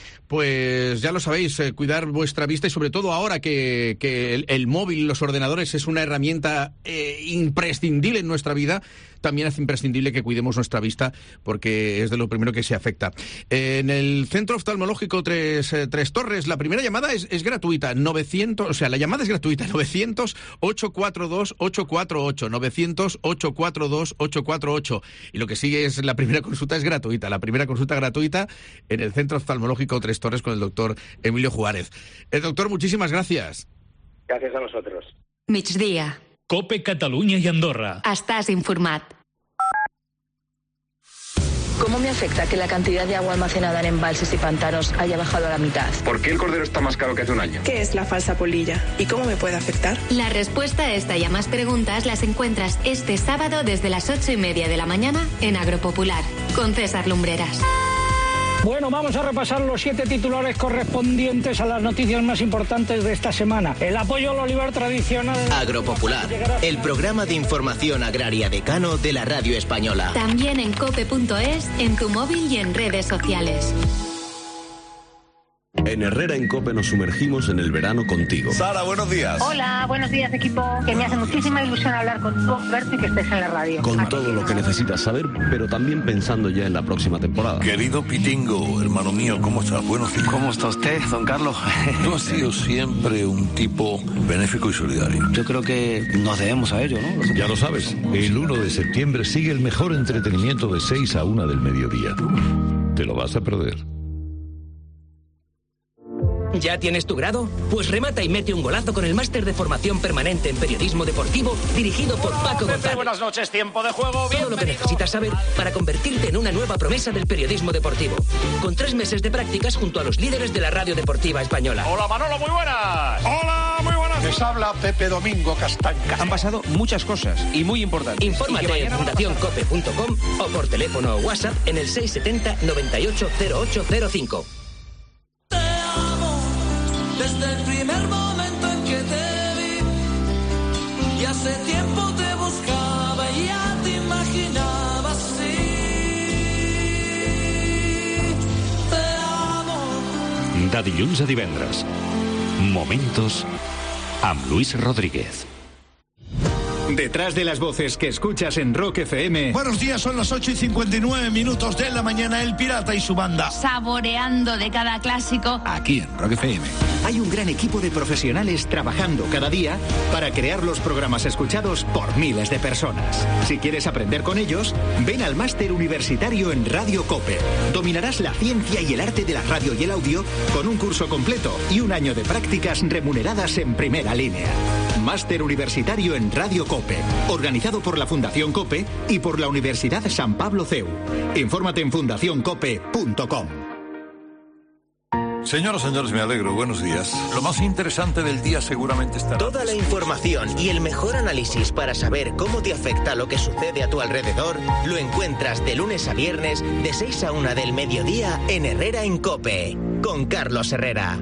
Pues ya lo sabéis, eh, cuidar vuestra vista y sobre todo ahora que, que el, el móvil, los ordenadores es una herramienta eh, imprescindible en nuestra vida, también es imprescindible que cuidemos nuestra vista porque es de lo primero que se afecta. Eh, en el Centro Oftalmológico Tres, eh, Tres Torres, la primera llamada es, es gratuita, novecientos, o sea, la llamada es gratuita, novecientos, ocho cuatro dos, ocho cuatro ocho, novecientos, ocho cuatro dos, ocho cuatro ocho. Y lo que sigue es, la primera consulta es gratuita, la primera consulta gratuita en el Centro Oftalmológico Tres Torres con el doctor Emilio Juárez. El doctor, muchísimas gracias. Gracias a vosotros. Migdia. COPE Catalunya i Andorra. Estàs informat. ¿Cómo me afecta que la cantidad de agua almacenada en embalses y pantanos haya bajado a la mitad? ¿Por qué el cordero está más caro que hace un año? ¿Qué es la falsa polilla? ¿Y cómo me puede afectar? La respuesta a esta y a más preguntas las encuentras este sábado desde las ocho y media de la mañana en Agropopular, con César Lumbreras. Bueno, vamos a repasar los siete titulares correspondientes a las noticias más importantes de esta semana. El apoyo al olivar tradicional... Agropopular, el programa de información agraria decano de la radio española. También en cope punto es, en tu móvil y en redes sociales. En Herrera en COPE nos sumergimos en el verano contigo. Sara, buenos días. Hola, buenos días, equipo. Que me hace muchísima ilusión hablar contigo, verte y que estés en la radio. Con todo lo que necesitas saber, pero también pensando ya en la próxima temporada. Querido Pitingo, hermano mío, ¿cómo estás? Buenos días. ¿Cómo está usted, don Carlos? Tú has sido siempre un tipo benéfico y solidario. Yo creo que nos debemos a ello, ¿no? Ya lo sabes, el uno de septiembre sigue el mejor entretenimiento de seis a una del mediodía. Te lo vas a perder. ¿Ya tienes tu grado? Pues remata y mete un golazo con el máster de formación permanente en periodismo deportivo dirigido por Paco González. Buenas noches, tiempo de juego. Todo lo que necesitas saber para convertirte en una nueva promesa del periodismo deportivo. Con tres meses de prácticas junto a los líderes de la radio deportiva española. Hola Manolo, muy buenas. Hola, muy buenas. Les habla Pepe Domingo Castanca. Han pasado muchas cosas y muy importantes. Infórmate en fundación cope punto com o por teléfono o WhatsApp en el seis setenta noventa y ocho cero ocho cero cinco. Desde el primer momento en que te vi, y hace tiempo te buscaba y ya te imaginaba así. Te amo. De dilluns a divendres. Momentos amb Luis Rodríguez. Detrás de las voces que escuchas en Rock F M. Buenos días, son las ocho y cincuenta y nueve minutos de la mañana. El Pirata y su banda. Saboreando de cada clásico. Aquí en Rock F M. Hay un gran equipo de profesionales trabajando cada día para crear los programas escuchados por miles de personas. Si quieres aprender con ellos, ven al máster universitario en Radio COPE. Dominarás la ciencia y el arte de la radio y el audio con un curso completo y un año de prácticas remuneradas en primera línea. Máster universitario en Radio COPE, organizado por la Fundación COPE y por la Universidad San Pablo C E U. Infórmate en fundación cope punto com. Señoras y señores, me alegro. Buenos días. Lo más interesante del día seguramente estará... Toda la información y el mejor análisis para saber cómo te afecta lo que sucede a tu alrededor lo encuentras de lunes a viernes de seis a una del mediodía en Herrera en COPE, con Carlos Herrera.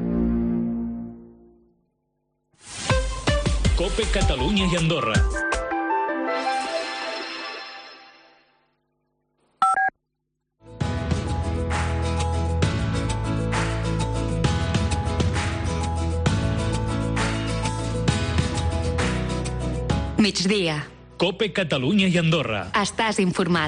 COPE Catalunya y Andorra. Migdia. COPE Catalunya i Andorra. Estàs informat.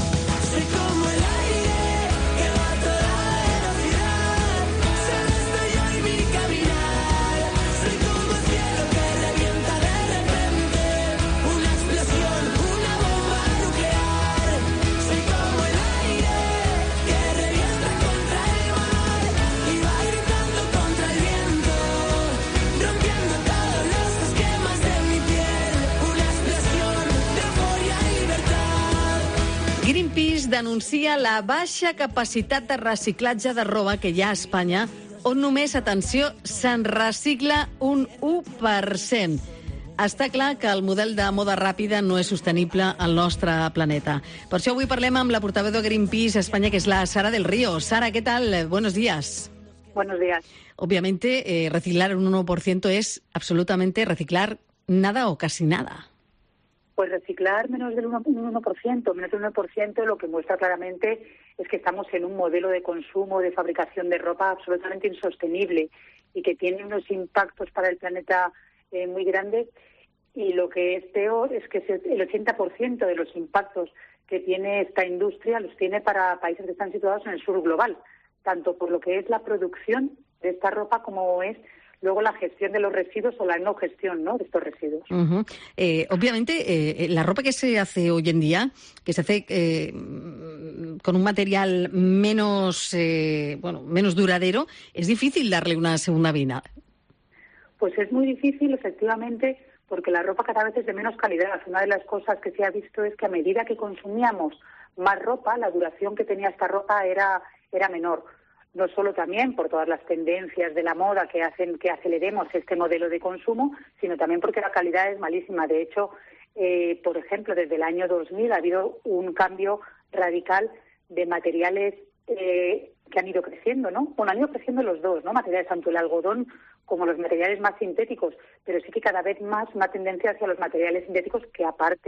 Greenpeace denuncia la baixa capacitat de reciclatge de roba que hi ha a Espanya, on només, atenció, se'n recicla un u per cent. Està clar que el model de moda ràpida no és sostenible al nostre planeta. Per això avui parlem amb la portaveu de Greenpeace a España, que es la Sara del Río. Sara, ¿qué tal? Buenos días. Buenos días. Obviamente, eh, reciclar un uno por ciento es absolutamente reciclar nada o casi nada. Pues reciclar menos del uno por ciento, menos del uno por ciento lo que muestra claramente es que estamos en un modelo de consumo, de fabricación de ropa absolutamente insostenible y que tiene unos impactos para el planeta eh, muy grandes. Y lo que es peor es que el ochenta por ciento de los impactos que tiene esta industria los tiene para países que están situados en el sur global, tanto por lo que es la producción de esta ropa como es luego la gestión de los residuos o la no gestión, ¿no?, de estos residuos. Uh-huh. Eh, obviamente, eh, la ropa que se hace hoy en día, que se hace eh, con un material menos, eh, bueno, menos duradero, es difícil darle una segunda vida. Pues es muy difícil, efectivamente, porque la ropa cada vez es de menos calidad. Una de las cosas que se ha visto es que a medida que consumíamos más ropa, la duración que tenía esta ropa era, era menor. No solo también por todas las tendencias de la moda que hacen que aceleremos este modelo de consumo, sino también porque la calidad es malísima. De hecho, eh, por ejemplo, desde el año dos mil ha habido un cambio radical de materiales eh, que han ido creciendo, ¿no? Bueno, han ido creciendo los dos, ¿no? Materiales, tanto el algodón como los materiales más sintéticos, pero sí que cada vez más una tendencia hacia los materiales sintéticos que, aparte,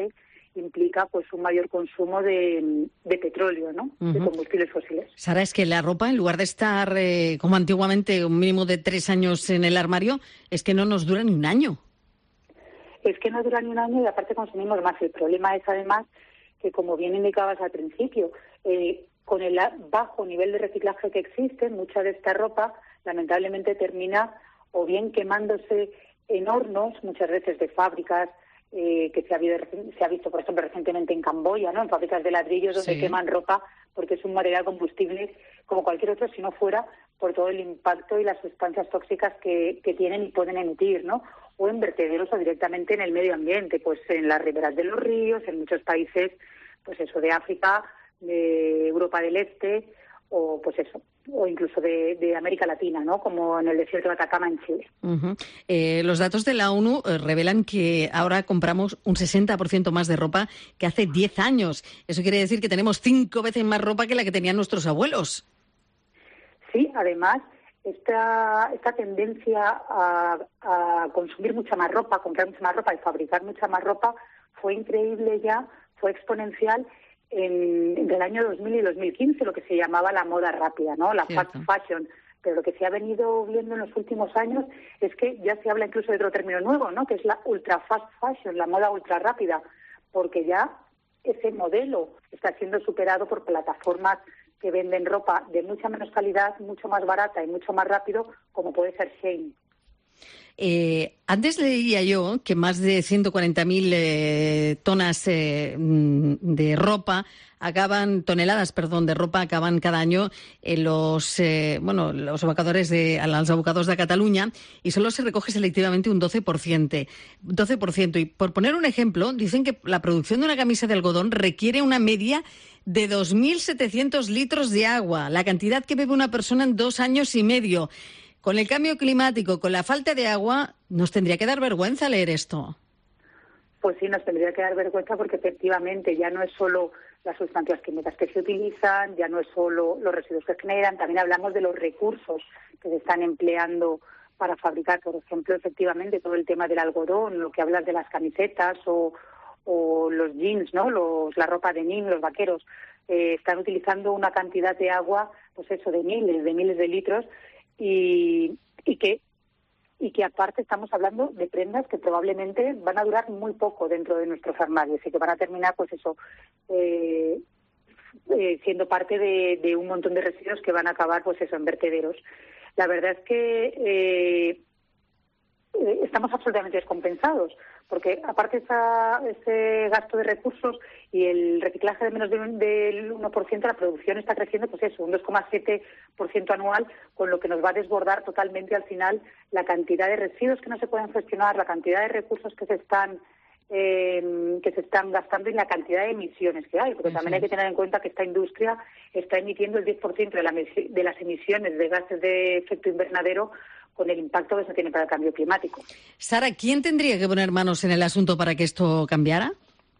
implica pues un mayor consumo de, de petróleo, ¿no? Uh-huh. De combustibles fósiles. Sara, es que la ropa, en lugar de estar eh, como antiguamente un mínimo de tres años en el armario, es que no nos dura ni un año. Es que no dura ni un año y aparte consumimos más. El problema es además que, como bien indicabas al principio, eh, con el bajo nivel de reciclaje que existe, mucha de esta ropa lamentablemente termina o bien quemándose en hornos, muchas veces de fábricas, eh, que se ha, habido, se ha visto, por ejemplo, recientemente en Camboya, ¿no? En fábricas de ladrillos donde sí. queman ropa porque es un material combustible como cualquier otro, si no fuera por todo el impacto y las sustancias tóxicas que, que tienen y pueden emitir, ¿no? O en vertederos o directamente en el medio ambiente, pues en las riberas de los ríos, en muchos países, pues eso, de África, de Europa del Este, o pues eso, o incluso de, de América Latina, ¿no? Como en el desierto de Atacama en Chile. Uh-huh. Eh, los datos de la ONU eh, revelan que ahora compramos un sesenta por ciento más de ropa que hace diez años. Eso quiere decir que tenemos cinco veces más ropa que la que tenían nuestros abuelos. Sí, además, esta, esta tendencia a, a consumir mucha más ropa, a comprar mucha más ropa y fabricar mucha más ropa fue increíble ya, fue exponencial en, entre el año dos mil y dos mil quince, lo que se llamaba la moda rápida, ¿no? La fast fashion. Pero lo que se ha venido viendo en los últimos años es que ya se habla incluso de otro término nuevo, ¿no? Que es la ultra fast fashion, la moda ultra rápida, porque ya ese modelo está siendo superado por plataformas que venden ropa de mucha menos calidad, mucho más barata y mucho más rápido, como puede ser Shein. Eh, antes leía yo que más de ciento cuarenta mil eh, tonas eh, de ropa acaban, toneladas, perdón, de ropa acaban cada año en los, eh, bueno, los abocadores de, los abocados de Cataluña, y solo se recoge selectivamente un doce por ciento. doce por ciento. Y por poner un ejemplo, dicen que la producción de una camisa de algodón requiere una media de dos mil setecientos litros de agua, la cantidad que bebe una persona en dos años y medio. Con el cambio climático, con la falta de agua, nos tendría que dar vergüenza leer esto. Pues sí, nos tendría que dar vergüenza porque efectivamente ya no es solo las sustancias químicas que se utilizan, ya no es solo los residuos que generan, también hablamos de los recursos que se están empleando para fabricar, por ejemplo, efectivamente todo el tema del algodón, lo que hablas de las camisetas o, o los jeans, ¿no? Los, la ropa de denim, los vaqueros, eh, están utilizando una cantidad de agua, pues eso, de miles, de miles de litros. Y, y que y que aparte estamos hablando de prendas que probablemente van a durar muy poco dentro de nuestros armarios y que van a terminar, pues eso, eh, eh, siendo parte de, de un montón de residuos que van a acabar, pues eso, en vertederos. La verdad es que eh, estamos absolutamente descompensados, porque aparte esa, ese gasto de recursos y el reciclaje de menos de un, del uno por ciento, la producción está creciendo, pues eso, un dos coma siete por ciento anual, con lo que nos va a desbordar totalmente al final la cantidad de residuos que no se pueden gestionar, la cantidad de recursos que se están eh, que se están gastando y la cantidad de emisiones que hay, porque también hay que tener en cuenta que esta industria está emitiendo el diez por ciento de, la, de las emisiones de gases de efecto invernadero, con el impacto que se tiene para el cambio climático. Sara, ¿quién tendría que poner manos en el asunto para que esto cambiara?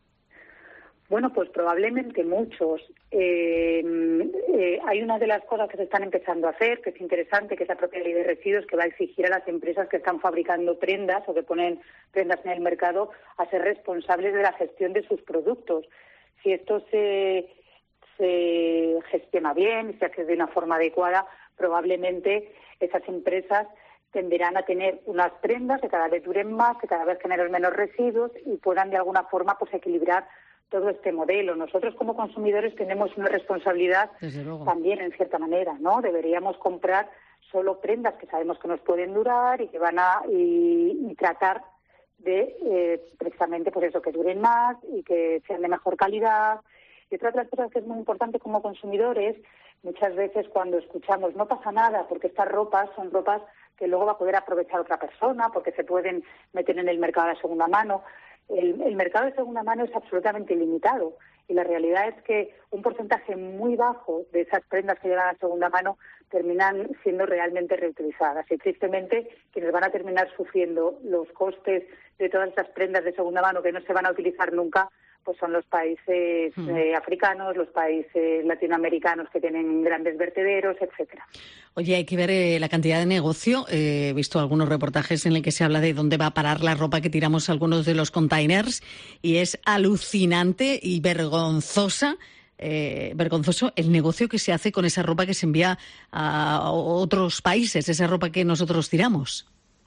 Bueno, pues probablemente muchos. Eh, eh, hay una de las cosas que se están empezando a hacer, que es interesante, que es la propia ley de residuos, que va a exigir a las empresas que están fabricando prendas o que ponen prendas en el mercado a ser responsables de la gestión de sus productos. Si esto se, se gestiona bien, se hace de una forma adecuada, probablemente esas empresas tenderán a tener unas prendas que cada vez duren más, que cada vez generen menos residuos y puedan de alguna forma pues equilibrar todo este modelo. Nosotros como consumidores tenemos una responsabilidad también en cierta manera, ¿no? Deberíamos comprar solo prendas que sabemos que nos pueden durar y que van a y, y tratar de eh, precisamente pues eso, que duren más y que sean de mejor calidad. Y otra de las cosas que es muy importante como consumidores, muchas veces cuando escuchamos no pasa nada porque estas ropas son ropas que luego va a poder aprovechar otra persona porque se pueden meter en el mercado de segunda mano. El, el mercado de segunda mano es absolutamente limitado y la realidad es que un porcentaje muy bajo de esas prendas que llegan a segunda mano terminan siendo realmente reutilizadas y tristemente quienes van a terminar sufriendo los costes de todas esas prendas de segunda mano que no se van a utilizar nunca pues son los países Mm. eh, africanos, los países latinoamericanos que tienen grandes vertederos, etcétera. Oye, hay que ver eh, la cantidad de negocio. Eh, he visto algunos reportajes en el que se habla de dónde va a parar la ropa que tiramos algunos de los containers y es alucinante y vergonzosa. Eh, vergonzoso el negocio que se hace con esa ropa que se envía a otros países, esa ropa que nosotros tiramos.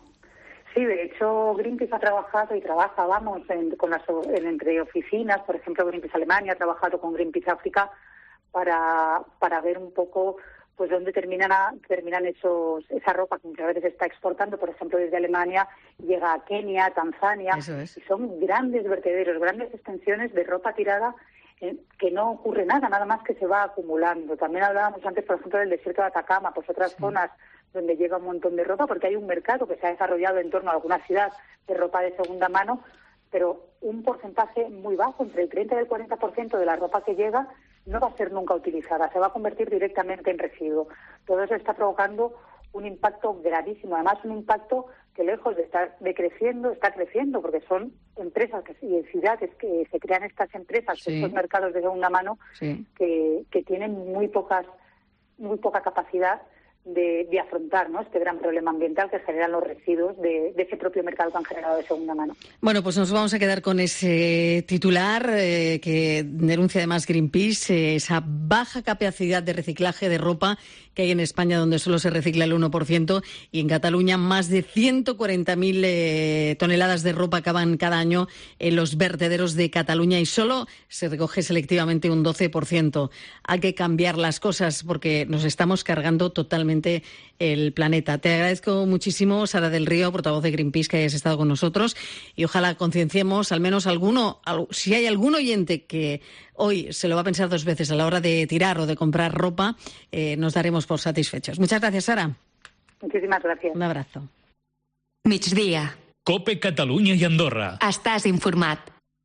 Sí, de hecho, Greenpeace ha trabajado y trabaja, vamos, en, con las, en, entre oficinas. Por ejemplo, Greenpeace Alemania ha trabajado con Greenpeace África para, para ver un poco pues dónde terminan, a, terminan esos, esa ropa que muchas veces se está exportando, por ejemplo, desde Alemania, llega a Kenia, Tanzania, Eso es. y son grandes vertederos, grandes extensiones de ropa tirada que no ocurre nada, nada más que se va acumulando. También hablábamos antes, por ejemplo, del desierto de Atacama, pues otras sí. zonas donde llega un montón de ropa, porque hay un mercado que se ha desarrollado en torno a alguna ciudad de ropa de segunda mano, pero un porcentaje muy bajo, entre el treinta y el cuarenta por ciento de la ropa que llega no va a ser nunca utilizada, se va a convertir directamente en residuo. Todo eso está provocando un impacto gravísimo, además un impacto que lejos de estar decreciendo, está creciendo, porque son empresas que, y ciudades que se crean estas empresas, sí. estos mercados de segunda mano, sí. que, que tienen muy pocas, muy poca capacidad de, de afrontar, ¿no?, este gran problema ambiental que generan los residuos de, de ese propio mercado que han generado de segunda mano. Bueno, pues nos vamos a quedar con ese titular eh, que denuncia además Greenpeace, eh, esa baja capacidad de reciclaje de ropa que hay en España, donde solo se recicla el uno por ciento, y en Cataluña más de ciento cuarenta mil eh, toneladas de ropa acaban cada año en los vertederos de Cataluña y solo se recoge selectivamente un doce por ciento. Hay que cambiar las cosas porque nos estamos cargando totalmente el planeta. Te agradezco muchísimo, Sara del Río, portavoz de Greenpeace, que hayas estado con nosotros, y ojalá concienciemos al menos alguno, si hay algún oyente que hoy se lo va a pensar dos veces a la hora de tirar o de comprar ropa, eh, nos daremos por satisfechos. Muchas gracias, Sara. Muchísimas gracias. Un abrazo. Migdia. COPE Catalunya i Andorra. Estàs informat.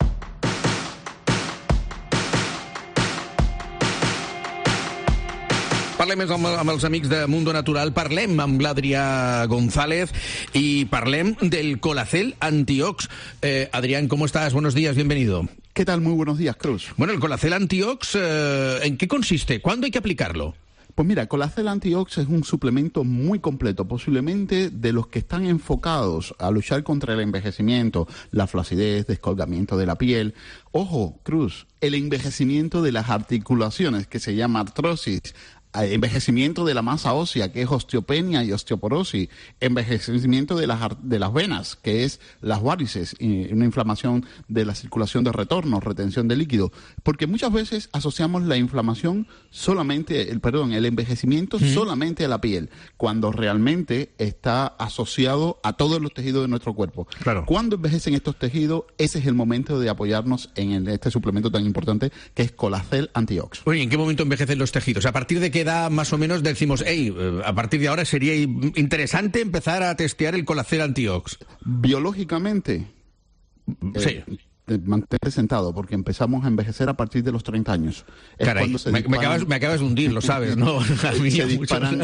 Parlem amb, amb els amics de Mundo Natural, parlem amb l'Adrià González y parlem del Colacel Antiox. Eh, Adrián, ¿cómo estás? Buenos días, bienvenido. ¿Qué tal? Muy buenos días, Cruz. Bueno, el Colacel Antiox, eh, ¿en qué consiste? ¿Cuándo hay que aplicarlo? Pues mira, Colacel Antiox es un suplemento muy completo, posiblemente de los que están enfocados a luchar contra el envejecimiento, la flacidez, descolgamiento de la piel. Ojo, Cruz, el envejecimiento de las articulaciones, que se llama artrosis, envejecimiento de la masa ósea, que es osteopenia y osteoporosis, envejecimiento de las, de las venas, que es las varices, y una inflamación de la circulación de retorno, retención de líquido, porque muchas veces asociamos la inflamación solamente, el perdón, el envejecimiento uh-huh. solamente a la piel, cuando realmente está asociado a todos los tejidos de nuestro cuerpo. Claro. Cuando envejecen estos tejidos, ese es el momento de apoyarnos en el, este suplemento tan importante que es Colacel Antiox. Oye, ¿en qué momento envejecen los tejidos? ¿A partir de qué edad más o menos decimos, hey, a partir de ahora sería interesante empezar a testear el Colacel Antiox? Biológicamente, sí. Eh, mantente sentado, porque empezamos a envejecer a partir de los treinta años. Es Caray, cuando se me, disparan... me, acabas, me acabas de hundir, lo sabes, ¿no? se disparan,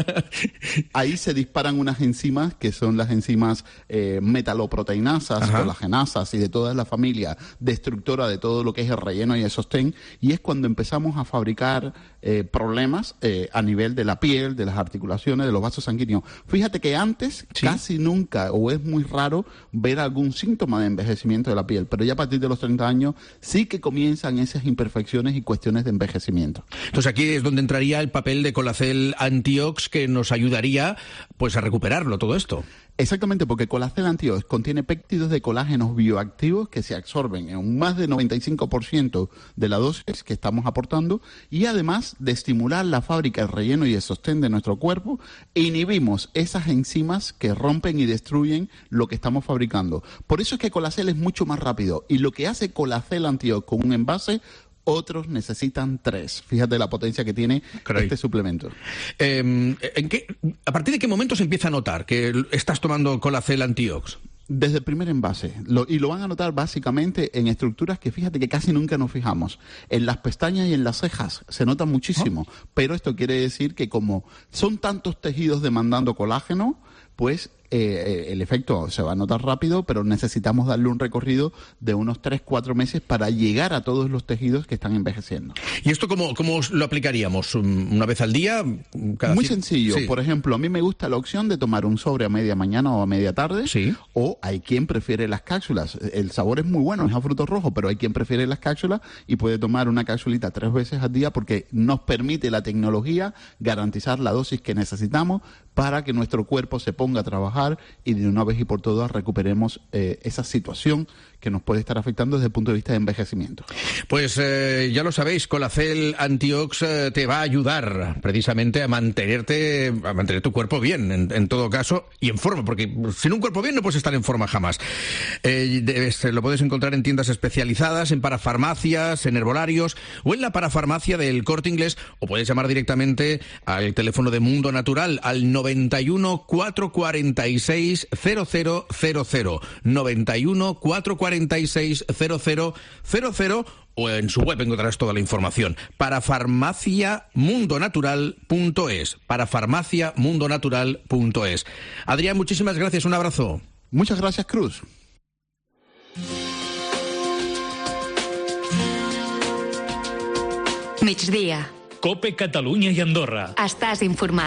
ahí se disparan unas enzimas que son las enzimas eh, metaloproteinasas, Ajá. colagenasas y de toda la familia destructora de todo lo que es el relleno y el sostén, y es cuando empezamos a fabricar eh, problemas eh, a nivel de la piel, de las articulaciones, de los vasos sanguíneos. Fíjate que antes ¿Sí? casi nunca, o es muy raro, ver algún síntoma de envejecimiento de la piel, pero ya a partir de los treinta años sí que comienzan esas imperfecciones y cuestiones de envejecimiento. Entonces aquí es donde entraría el papel de Colacel Antiox, que nos ayudaría pues a recuperarlo todo esto. Exactamente, porque Colacel Antiox contiene péptidos de colágenos bioactivos que se absorben en un más de noventa y cinco por ciento de la dosis que estamos aportando, y además de estimular la fábrica, el relleno y el sostén de nuestro cuerpo, inhibimos esas enzimas que rompen y destruyen lo que estamos fabricando. Por eso es que Colacel es mucho más rápido, y lo que hace Colacel Antiox con un envase, otros necesitan tres. Fíjate la potencia que tiene Caray. este suplemento. Eh, ¿en qué, ¿A partir de qué momento se empieza a notar que estás tomando Colacel Antiox? Desde el primer envase, lo, y lo van a notar básicamente en estructuras que fíjate que casi nunca nos fijamos. En las pestañas y en las cejas se nota muchísimo, ¿Oh? pero esto quiere decir que como son tantos tejidos demandando colágeno, pues eh, el efecto se va a notar rápido, pero necesitamos darle un recorrido de unos tres cuatro meses para llegar a todos los tejidos que están envejeciendo. ¿Y esto cómo, cómo lo aplicaríamos? ¿Una vez al día? Cada Muy cien... sencillo. Sí. Por ejemplo, a mí me gusta la opción de tomar un sobre a media mañana o a media tarde. Sí. O hay quien prefiere las cápsulas. El sabor es muy bueno, es a frutos rojos, pero hay quien prefiere las cápsulas y puede tomar una cápsulita tres veces al día porque nos permite la tecnología garantizar la dosis que necesitamos para que nuestro cuerpo se ponga a trabajar y de una vez y por todas recuperemos eh, esa situación que nos puede estar afectando desde el punto de vista de envejecimiento. Pues eh, ya lo sabéis, Colacel Antiox eh, te va a ayudar precisamente a mantenerte, a mantener tu cuerpo bien, en, en todo caso, y en forma, porque sin un cuerpo bien no puedes estar en forma jamás. Eh, debes, lo puedes encontrar en tiendas especializadas, en parafarmacias, en herbolarios o en la parafarmacia del Corte Inglés, o puedes llamar directamente al teléfono de Mundo Natural al noventa y uno, cuatrocientos cuarenta y seis, cero cero cero cero, noventa y uno, cuatrocientos cuarenta y seis, cero cero cero cero, o en su web encontrarás toda la información. parafarmacia mundo natural punto es, parafarmacia mundo natural punto es. Adrián, muchísimas gracias, un abrazo. Muchas gracias, Cruz. Migdia. Cope Catalunya i Andorra. Estàs informat.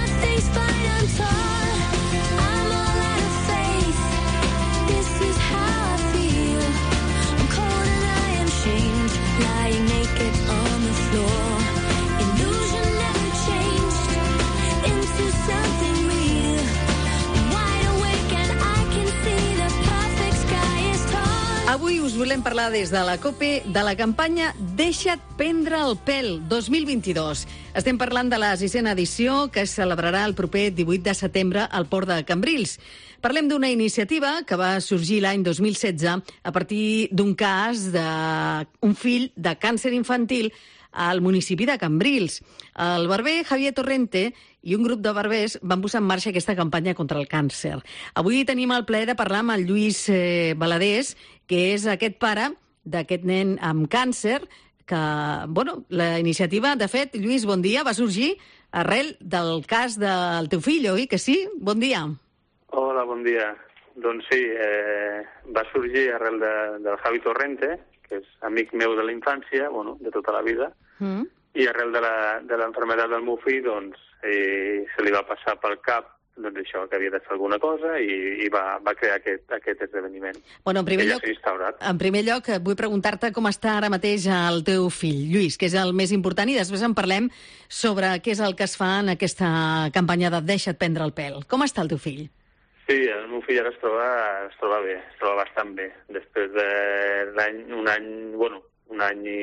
Avui us volem parlar des de la COPE de la campanya Deixa't prendre el pèl dos mil vint-i-dos. Estem parlant de la sisena edició que es celebrarà el proper divuit de setembre al Port de Cambrils. Parlem d'una iniciativa que va sorgir l'any dos mil setze a partir d'un cas d'un fill de càncer infantil al municipi de Cambrils. El barber Javier Torrente i un grup de barbers van posar en marxa aquesta campanya contra el càncer. Avui tenim el plaer de parlar amb el Lluís eh, Baladés, que és aquest pare d'aquest nen amb càncer, que, bueno, la iniciativa, de fet, Lluís, bon dia, va sorgir arrel del cas del teu fill, oi que sí? Bon dia. Hola, bon dia. Doncs sí, eh, va sorgir arrel de, del Javi Torrente, que és amic meu de la infància, bueno, de tota la vida, mm. i arrel de l'enfermetat del meu fill, doncs, eh, se li va passar pel cap doncs això, que havia de fer alguna cosa i, i va, va crear aquest, aquest esdeveniment. Bueno, en primer, lloc, en primer lloc, vull preguntar-te com està ara mateix el teu fill, Lluís, que és el més important, i després en parlem sobre què és el que es fa en aquesta campanya de Deixa't prendre el pèl. Com està el teu fill? Sí, el meu fill ara es troba, es troba bé, es troba bastant bé. Després de l'any, un any, bueno, un any i,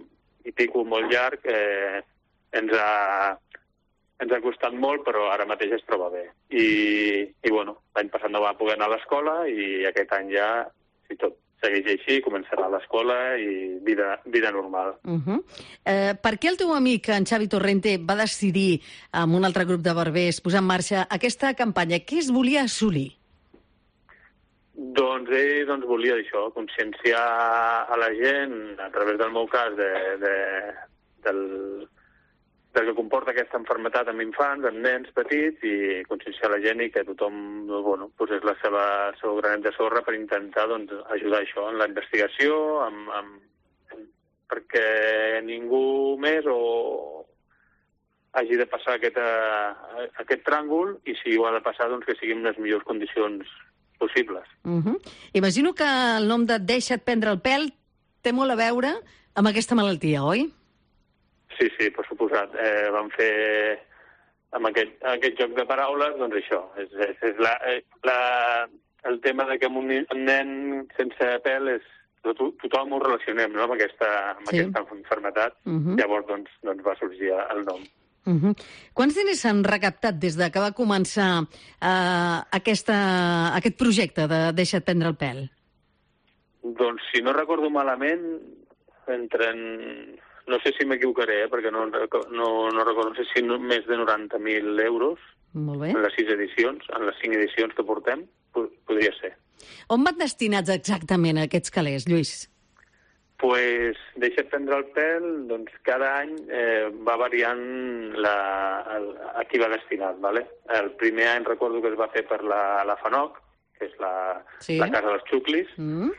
i pico molt llarg, eh, ens ha... Ens ha costat molt, però ara mateix es troba bé. I, i bueno, l'any passat no va poder anar a l'escola i aquest any ja, si tot segueix així, començarà a l'escola i vida, vida normal. Uh -huh. eh, per què el teu amic, en Xavi Torrente, va decidir, amb un altre grup de barbers, posar en marxa aquesta campanya? Què es volia assolir? Doncs ell doncs, volia això, conscienciar a la gent, a través del meu cas, de, de, del... del que comporta aquesta malaltia amb infants, amb nens petits, i conscienciar la gent i que tothom bueno, posés la seva, el seu granet de sorra per intentar doncs, ajudar això en la investigació, amb, amb, perquè ningú més o hagi de passar aquest, uh, aquest tràngol, i si ho ha de passar, doncs que sigui en les millors condicions possibles. Uh -huh. Imagino que el nom de Deixa't prendre el pèl té molt a veure amb aquesta malaltia, oi? Sí, sí, per suposat. Eh, vam fer amb aquest, aquest joc de paraules, doncs això, és, és, és la, la, el tema de que amb un, un nen sense pèl és, to, tothom ho relacionem, no?, amb aquesta, amb sí. aquesta malaltia. Uh -huh. Llavors, doncs, doncs va sorgir el nom. Uh -huh. Quants diners s'han recaptat des de que va començar uh, aquesta, aquest projecte de Deixa't prendre el pèl? Doncs, si no recordo malament, entre... No sé si m'equivocaré, eh, perquè no, no, no recordo, no sé si no, més de noranta mil euros. Molt bé. En les sis edicions, en les cinc edicions que portem, podria ser. On van destinats exactament aquests calés, Lluís? Pues deixa prendre el pèl, doncs cada any eh, va variant la, el, a qui va destinat, ¿vale? El primer any recordo que es va fer per la, la FANOC, que és la, sí. la Casa dels Xuclis. Mm.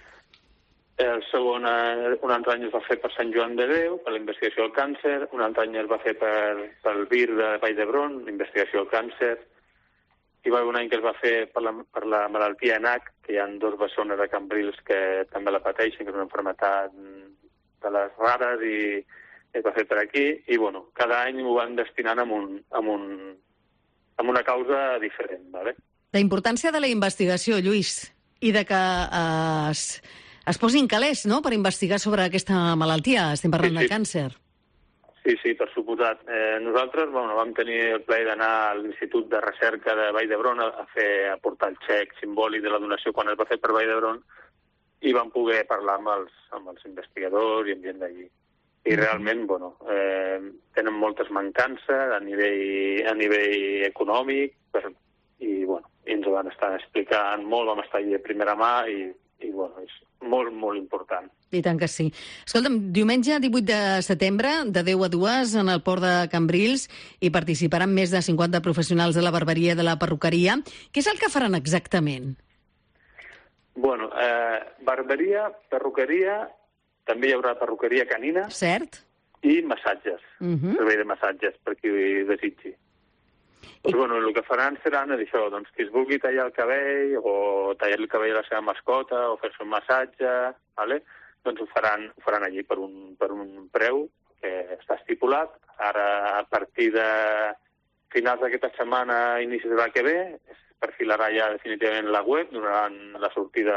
El segon, un altre any es va fer per Sant Joan de Déu, per la investigació del càncer. Un altre any es va fer per, pel Vir de Vall d'Hebron, investigació del càncer. Hi va haver un any que es va fer per la, per la malaltia E N A C, que hi ha dues bessones de Cambrils que també la pateixen, que és una malaltia de les rares, i es va fer per aquí. I, bueno, cada any ho van destinant amb, un, amb, un, amb una causa diferent, ¿vale? La importància de la investigació, Lluís, i de que eh, es, es posin calés, no?, per investigar sobre aquesta malaltia. Estem parlant sí, sí. de càncer. Sí, sí, per suposat. Eh, nosaltres bueno, vam tenir el plaer d'anar a l'Institut de Recerca de Vall d'Hebron a, a fer a portar el xec simbòlic de la donació quan es va fer per Vall d'Hebron i vam poder parlar amb els, amb els investigadors i amb gent d'allí. I realment, bueno, eh, tenen moltes mancances a nivell, a nivell econòmic per, i, bueno, i ens ho van estar explicant molt, vam estar allà de primera mà i, i bueno, és molt, molt important. I tant que sí. Escolta'm, diumenge divuit de setembre, de deu a dues, en el port de Cambrils, hi participaran més de cinquanta professionals de la barberia i de la perruqueria. Què és el que faran exactament? Bueno, eh, barberia, perruqueria, també hi haurà perruqueria canina. Cert. I massatges, uh-huh. servei de massatges, per qui ho desitgi. Pues, bueno, el que faran seran això, doncs, qui es vulgui tallar el cabell o tallar el cabell a la seva mascota o fer-se un massatge, ¿vale? Doncs ho faran, ho faran allí per un, per un preu que està estipulat. Ara, a partir de finals d'aquesta setmana, inicis de l'any que ve, es perfilarà ja definitivament la web, donaran la sortida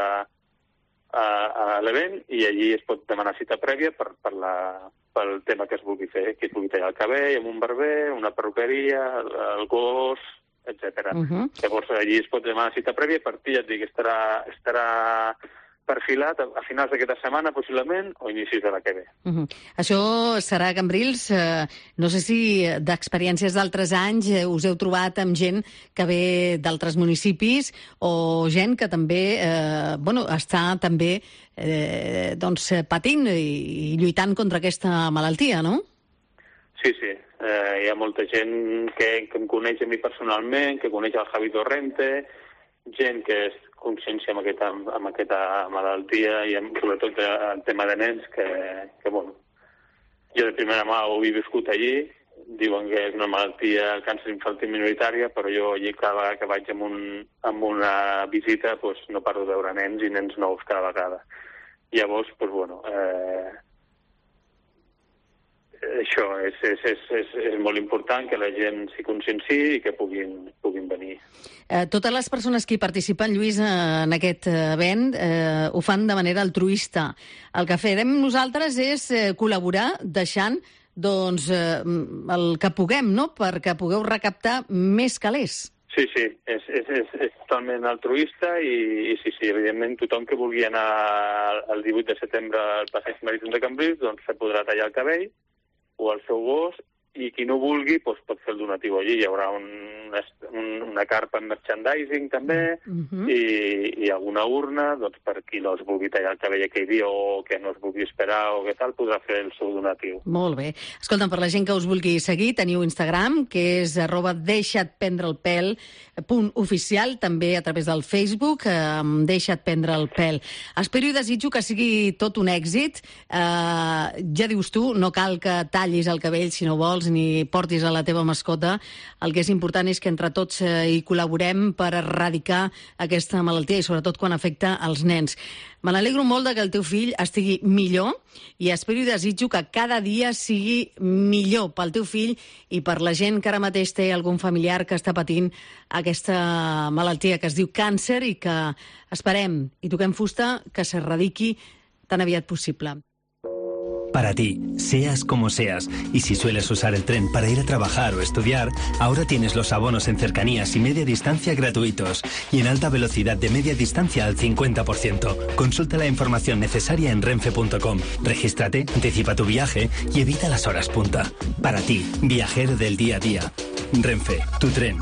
a, a l'event i allí es pot demanar cita prèvia per, per la, pel tema que es vulgui fer, qui es vulgui tallar el cabell, amb un barber, una perruqueria, el, el gos, etcètera. Uh-huh. Llavors allí es pot demanar cita prèvia, a partir, ja et dic, estarà, estarà perfilat a finals d'aquesta setmana, possiblement, o inicis de la que ve. Uh-huh. Això serà a Cambrils. Eh, no sé si d'experiències d'altres anys eh, us heu trobat amb gent que ve d'altres municipis o gent que també eh, bueno, està també eh, doncs, patint i, i lluitant contra aquesta malaltia, no? Sí, sí. Eh, hi ha molta gent que, que em coneix a mi personalment, que coneix el Javi Torrente, gent que és consciència amb aquesta, amb aquesta malaltia i amb, sobretot el tema de nens que, que, bueno, jo de primera mà ho he viscut allí, diuen que és una malaltia, el càncer infantil minoritària, però jo allí cada vegada que vaig amb, un, amb una visita pues, no paro de veure nens i nens nous cada vegada. Llavors, pues, bueno, eh, això és, és, és, és, és molt important que la gent s'hi conscienciï i que puguin, puguin venir. Eh, totes les persones que hi participen, Lluís, eh, en aquest event, eh, ho fan de manera altruista. El que farem nosaltres és eh, col·laborar deixant doncs, eh, el que puguem, no?, perquè pugueu recaptar més calés. Sí, sí, és, és, és, és totalment altruista i, i sí, sí, evidentment tothom que vulgui anar el divuit de setembre al passeig marítim de Cambrils doncs se podrà tallar el cabell o el seu gos, i qui no vulgui doncs, pot fer el donatiu allí. Hi haurà un, un, una carpa en merchandising també, uh-huh. i, i alguna urna doncs, per qui no es vulgui tallar el cabell aquell dia o que no es vulgui esperar o què tal, podrà fer el seu donatiu. Molt bé. Escolta'm, per la gent que us vulgui seguir, teniu Instagram, que és arroba deixa't prendre el pèl punt oficial, també a través del Facebook, eh, deixa't prendre el pèl. Espero i desitjo que sigui tot un èxit. Eh, ja dius tu, no cal que tallis el cabell si no vols, ni portis a la teva mascota. El que és important és que entre tots eh, hi col·laborem per erradicar aquesta malaltia i sobretot quan afecta als nens. Me n'alegro molt de que el teu fill estigui millor i espero i desitjo que cada dia sigui millor pel teu fill i per la gent que ara mateix té algun familiar que està patint aquesta malaltia que es diu càncer i que esperem i toquem fusta que s'erradiqui tan aviat possible. Para ti, seas como seas, y si sueles usar el tren para ir a trabajar o estudiar, ahora tienes los abonos en cercanías y media distancia gratuitos y en alta velocidad de media distancia al cincuenta por ciento. Consulta la información necesaria en renfe punto com. Regístrate, anticipa tu viaje y evita las horas punta. Para ti, viajero del día a día. Renfe, tu tren.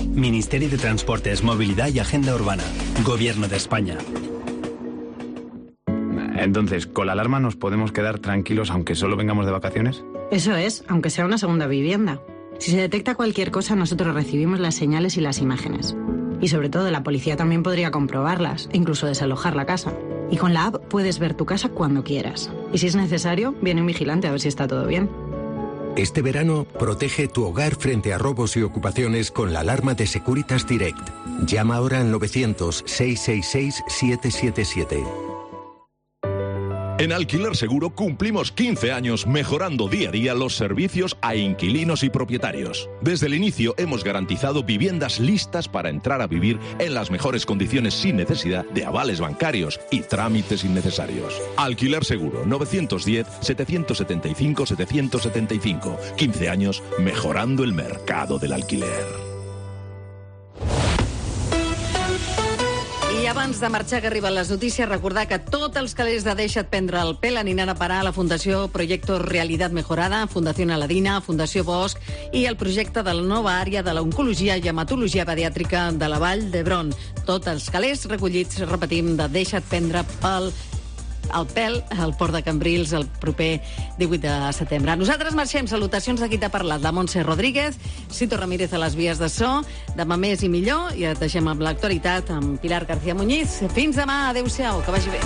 Ministerio de Transportes, Movilidad y Agenda Urbana. Gobierno de España. Entonces, ¿con la alarma nos podemos quedar tranquilos aunque solo vengamos de vacaciones? Eso es, aunque sea una segunda vivienda. Si se detecta cualquier cosa, nosotros recibimos las señales y las imágenes. Y sobre todo, la policía también podría comprobarlas, e incluso desalojar la casa. Y con la app puedes ver tu casa cuando quieras. Y si es necesario, viene un vigilante a ver si está todo bien. Este verano, protege tu hogar frente a robos y ocupaciones con la alarma de Securitas Direct. Llama ahora al novecientos, seiscientos sesenta y seis, setecientos setenta y siete. En Alquiler Seguro cumplimos quince años mejorando día a día los servicios a inquilinos y propietarios. Desde el inicio hemos garantizado viviendas listas para entrar a vivir en las mejores condiciones sin necesidad de avales bancarios y trámites innecesarios. Alquiler Seguro, novecientos diez, setecientos setenta y cinco, setecientos setenta y cinco. quince años mejorando el mercado del alquiler. I abans de marxar, que arriben les notícies, recordar que tots els calés de Deixa't prendre el pèl aniran a parar a la Fundació Proyecto Realidad Mejorada, Fundació Aladina, Fundació Bosch i el projecte de la nova àrea de l'oncologia i hematologia pediàtrica de la Vall d'Hebron. Tots els calés recollits, repetim, de Deixa't prendre pel el pèl al Port de Cambrils el proper divuit de setembre. Nosaltres marxem. Salutacions de qui t'ha parlat, la Montse Rodríguez, Cito Ramírez a les vies de so. Demà més i millor, i et deixem amb l'actualitat amb Pilar García Muñiz. Fins demà, adeu-siau, que vagi bé.